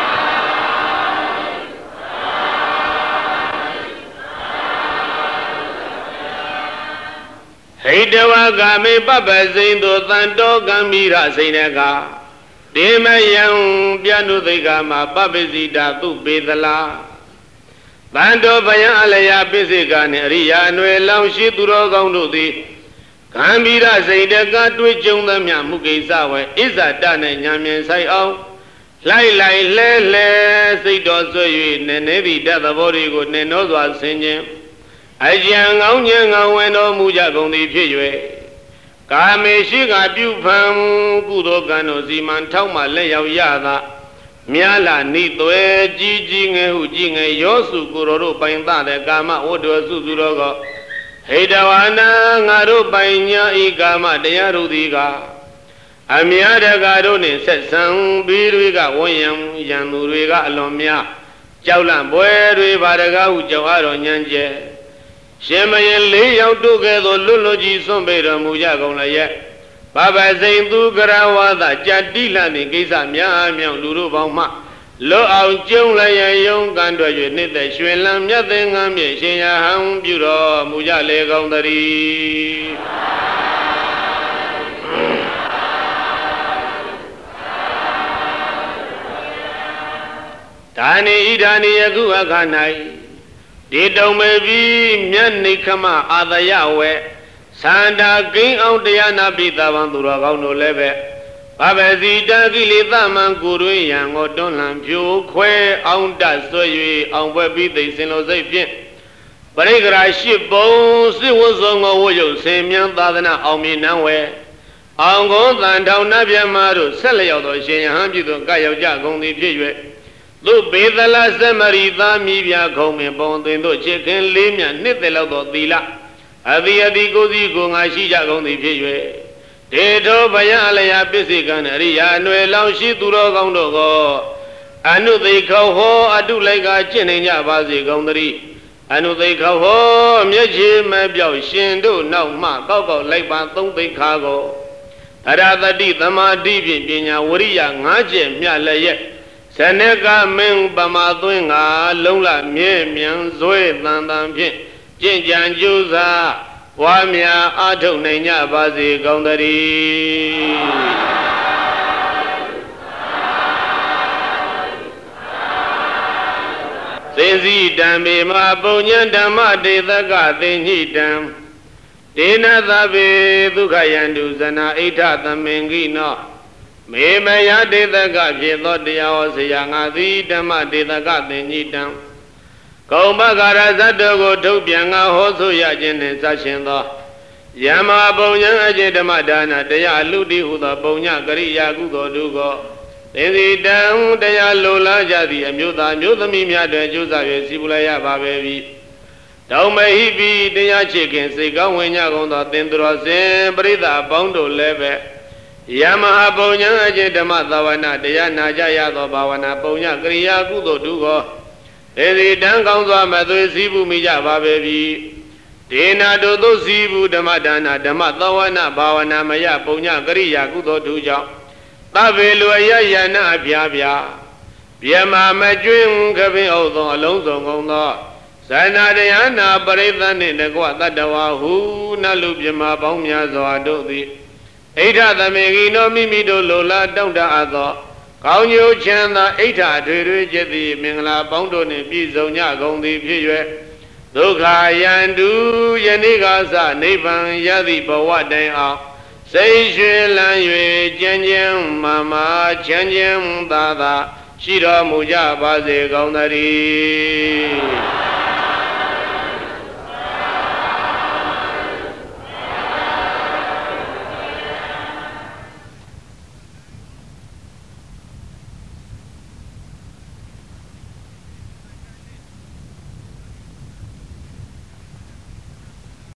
A: ဟိတဝကမေပပ္ပစိန်သောတန်တောကံမိရစိန်ကဒေမယံပြနုသိကမှာပပ္ပစီတာသူပေသလားတန်တောဘယံအလယပိစိကနှင့်အရိယာအနွယ်လောင်ရှိသူတော်ကောင်းတို့သည်ကံမိရစိန်တကတွေ့ကြုံသမျှမှုကိစ္စဝဲဣဇာတနဲ့ညာမြင်ဆိုင်အောင်လိုက်လိုက်လဲလဲစိတ်တော်ဆွေ၍နည်းနည်းသည့်တသဘောတွေကိုနှင်နှောစွာဆင်ခြင်းအကြံကောင်းခြင်းကောင်းဝင်တော်မူကြကုန်သည်ဖြစ်၍ကာမေရှိကပြုဖံကုသိုလ်ကံတို့စီမံထောက်မှလက်ရောက်ရသာမြာလာနိသွဲကြီးကြီးငယ်ဟုကြီးငယ်ရောစုကိုတော်တို့ပိုင်သတဲ့ကာမဝတ္တစုစုတော်ကဟိတဝါနာငါတို့ပိုင်ညာဤကာမတရားတို့သည်ကအမြတ်တကာတို့နှင့်ဆက်ဆံပြီးတွေကဝန်းရံရန်သူတွေကအလွန်များကြောက်လန့်ပွဲတွေဘာတကားဟုကြောက်အတော်ညံကျဲရှင်မရင်လေးယောက်တို့ကဲ့သို့လွတ်လွတ်ကြီးစွန့်ပေတော်မူကြကုန်လည်းရဲ့ဘဘစိန်သူကရဝါဒကြတိလန့်သည့်ကိစ္စများမြောင်လူတို့ပေါင်းမှလွတ်အောင်ကျုံလည်းရယုံကန်တွေ့၍နှစ်သက်ရွှင်လန်းမြတ်သင်္ကန်းမြေရှင်ရဟံပြုတော်မူကြလေကောင်းတည်းဒါနိဣဒာနိယခုအခါ၌ဒီတုံမေပြီးမြတ်နိခမအာသယဝဲသန္တာကိန်းအောင်တရားနာပိသဗံသူတော်ကောင်းတို့လည်းပဲဘဗစီတကိလေသမံကိုတွင်ရန်ကိုတွန်းလှန်ဖြိုခွဲအောင်တဆွဲ၍အောင်ပွဲပြီးသိစင်လိုစိတ်ဖြင့်ပရိကရာရှိပုံစစ်ဝတ်စုံကိုဝတ်ရုပ်ဆင်မြန်းသာသနာအောင်မြင်နှံဝဲအောင်ကုန်းတန်ထောင်နတ်မြတ်မာတို့ဆက်လျောက်သောရှင်ယဟန်ပြုသောကရောက်ကြကုန်သည်ဖြစ်၍သူပေသလသမရိသားမိပြခုံပင်ပုံသွင်းတို့ချစ်ခင်လေးမြနှစ်သက်လောက်သောသီလအတိအတိကိုစီကိုငါရှိကြကုန်သည်ဖြစ်၍ဒေထောဘယအလယပစ္စေကံအရိယာအနွယ်လောင်ရှိသူတော်ကောင်းတို့ကိုအနုသိခောဟောအတုလိုက်ကကျင့်နေကြပါစေကုန်သတည်းအနုသိခဟောမျက်ခြေမပြောက်ရှင်တို့နောက်မှကောက်ကောက်လိုက်ပါသုံးသိခါကိုသရတတိသမာဓိဖြင့်ပညာဝရိယငါးချက်မြတ်လည်းရဲ့ဇနကမင်းပမာသွင်းငါလုံးလမြဲမြံဇွဲတန်တန်ဖြင့်ကျင့်ကြံကြိုးစားပွားများအားထုတ်နိုင်ကြပါစေကောင်းသတည်းသေစီတံမေမပုံညံဓမ္မတေသကသိညိတံဒေနသဗေဒုက္ခယန္တုဇနာဣဋ္ဌသမင်္ဂိနောမေမယတေသကဖြစ်သောတရားဟောဆရာငါသည်ဓမ္မတေသကသိညိတံကုံဘဂရဇတ်တော်ကိုထုတ်ပြန်ငါဟောဆိုရခြင်းနှင့်စရှင်သောယမပုံညံအကျင့်ဓမ္မဒါနတရားအလူတိဟုသောပုံညကရိယာကုသိုလ်တို့ကိုသေစီတံတရားလိုလားကြသည့်အမျိုးသားမျိုးသမီးများတွင်ကျိုးစား၍စီပူလိုက်ရပါပဲပြီတောင်မဟိပိတရားချစ်ခင်စိတ်ကောင်းဝင်ကြကုန်သောသင်္သူတော်စင်ပရိသတ်အပေါင်းတို့လည်းပဲယမဟာပုံညံအကျင့်ဓမ္မသာဝနာတရားနာကြရသောဘာဝနာပုံညကရိယာကုသိုလ်တို့ကိုသေစီတံကောင်းစွာမသွေစီပူမိကြပါပဲပြီဒေနာတို့သို့စီပူဓမ္မဒါနဓမ္မသာဝနာဘာဝနာမယပုံညကရိယာကုသိုလ်တို့ကြောင့်သဗ္ဗေလူအယယနာအပြားပြားပြမမကျွင်းခပင်ဟုတ်သောအလုံးစုံကုန်သောဇာနာတရားနာပရိသတ်နှင့်တကွတတ္တဝါဟုနတ်လူပြမပေါင်းများစွာတို့သည်ဣဋ္ဌသမေဂိနောမိမိတို့လိုလားတောင့်တအပ်သောကောင်းကျိုးချမ်းသာဣဋ္ဌထွေထွေကျက်သည်မင်္ဂလာပေါင်းတို့နှင့်ပြည့်စုံကြကုန်သည်ဖြစ်၍ဒုက္ခယန္တုယနေ့ကစနိဗ္ဗာန်ရသည့်ဘဝတိုင်အောင်စိတ်ရွှေလန်း၍ကျဉ်းကျဉ်းမာမာချမ်းချမ်းသာသာရှိတော်မူကြပါစေကောင်းသတည်း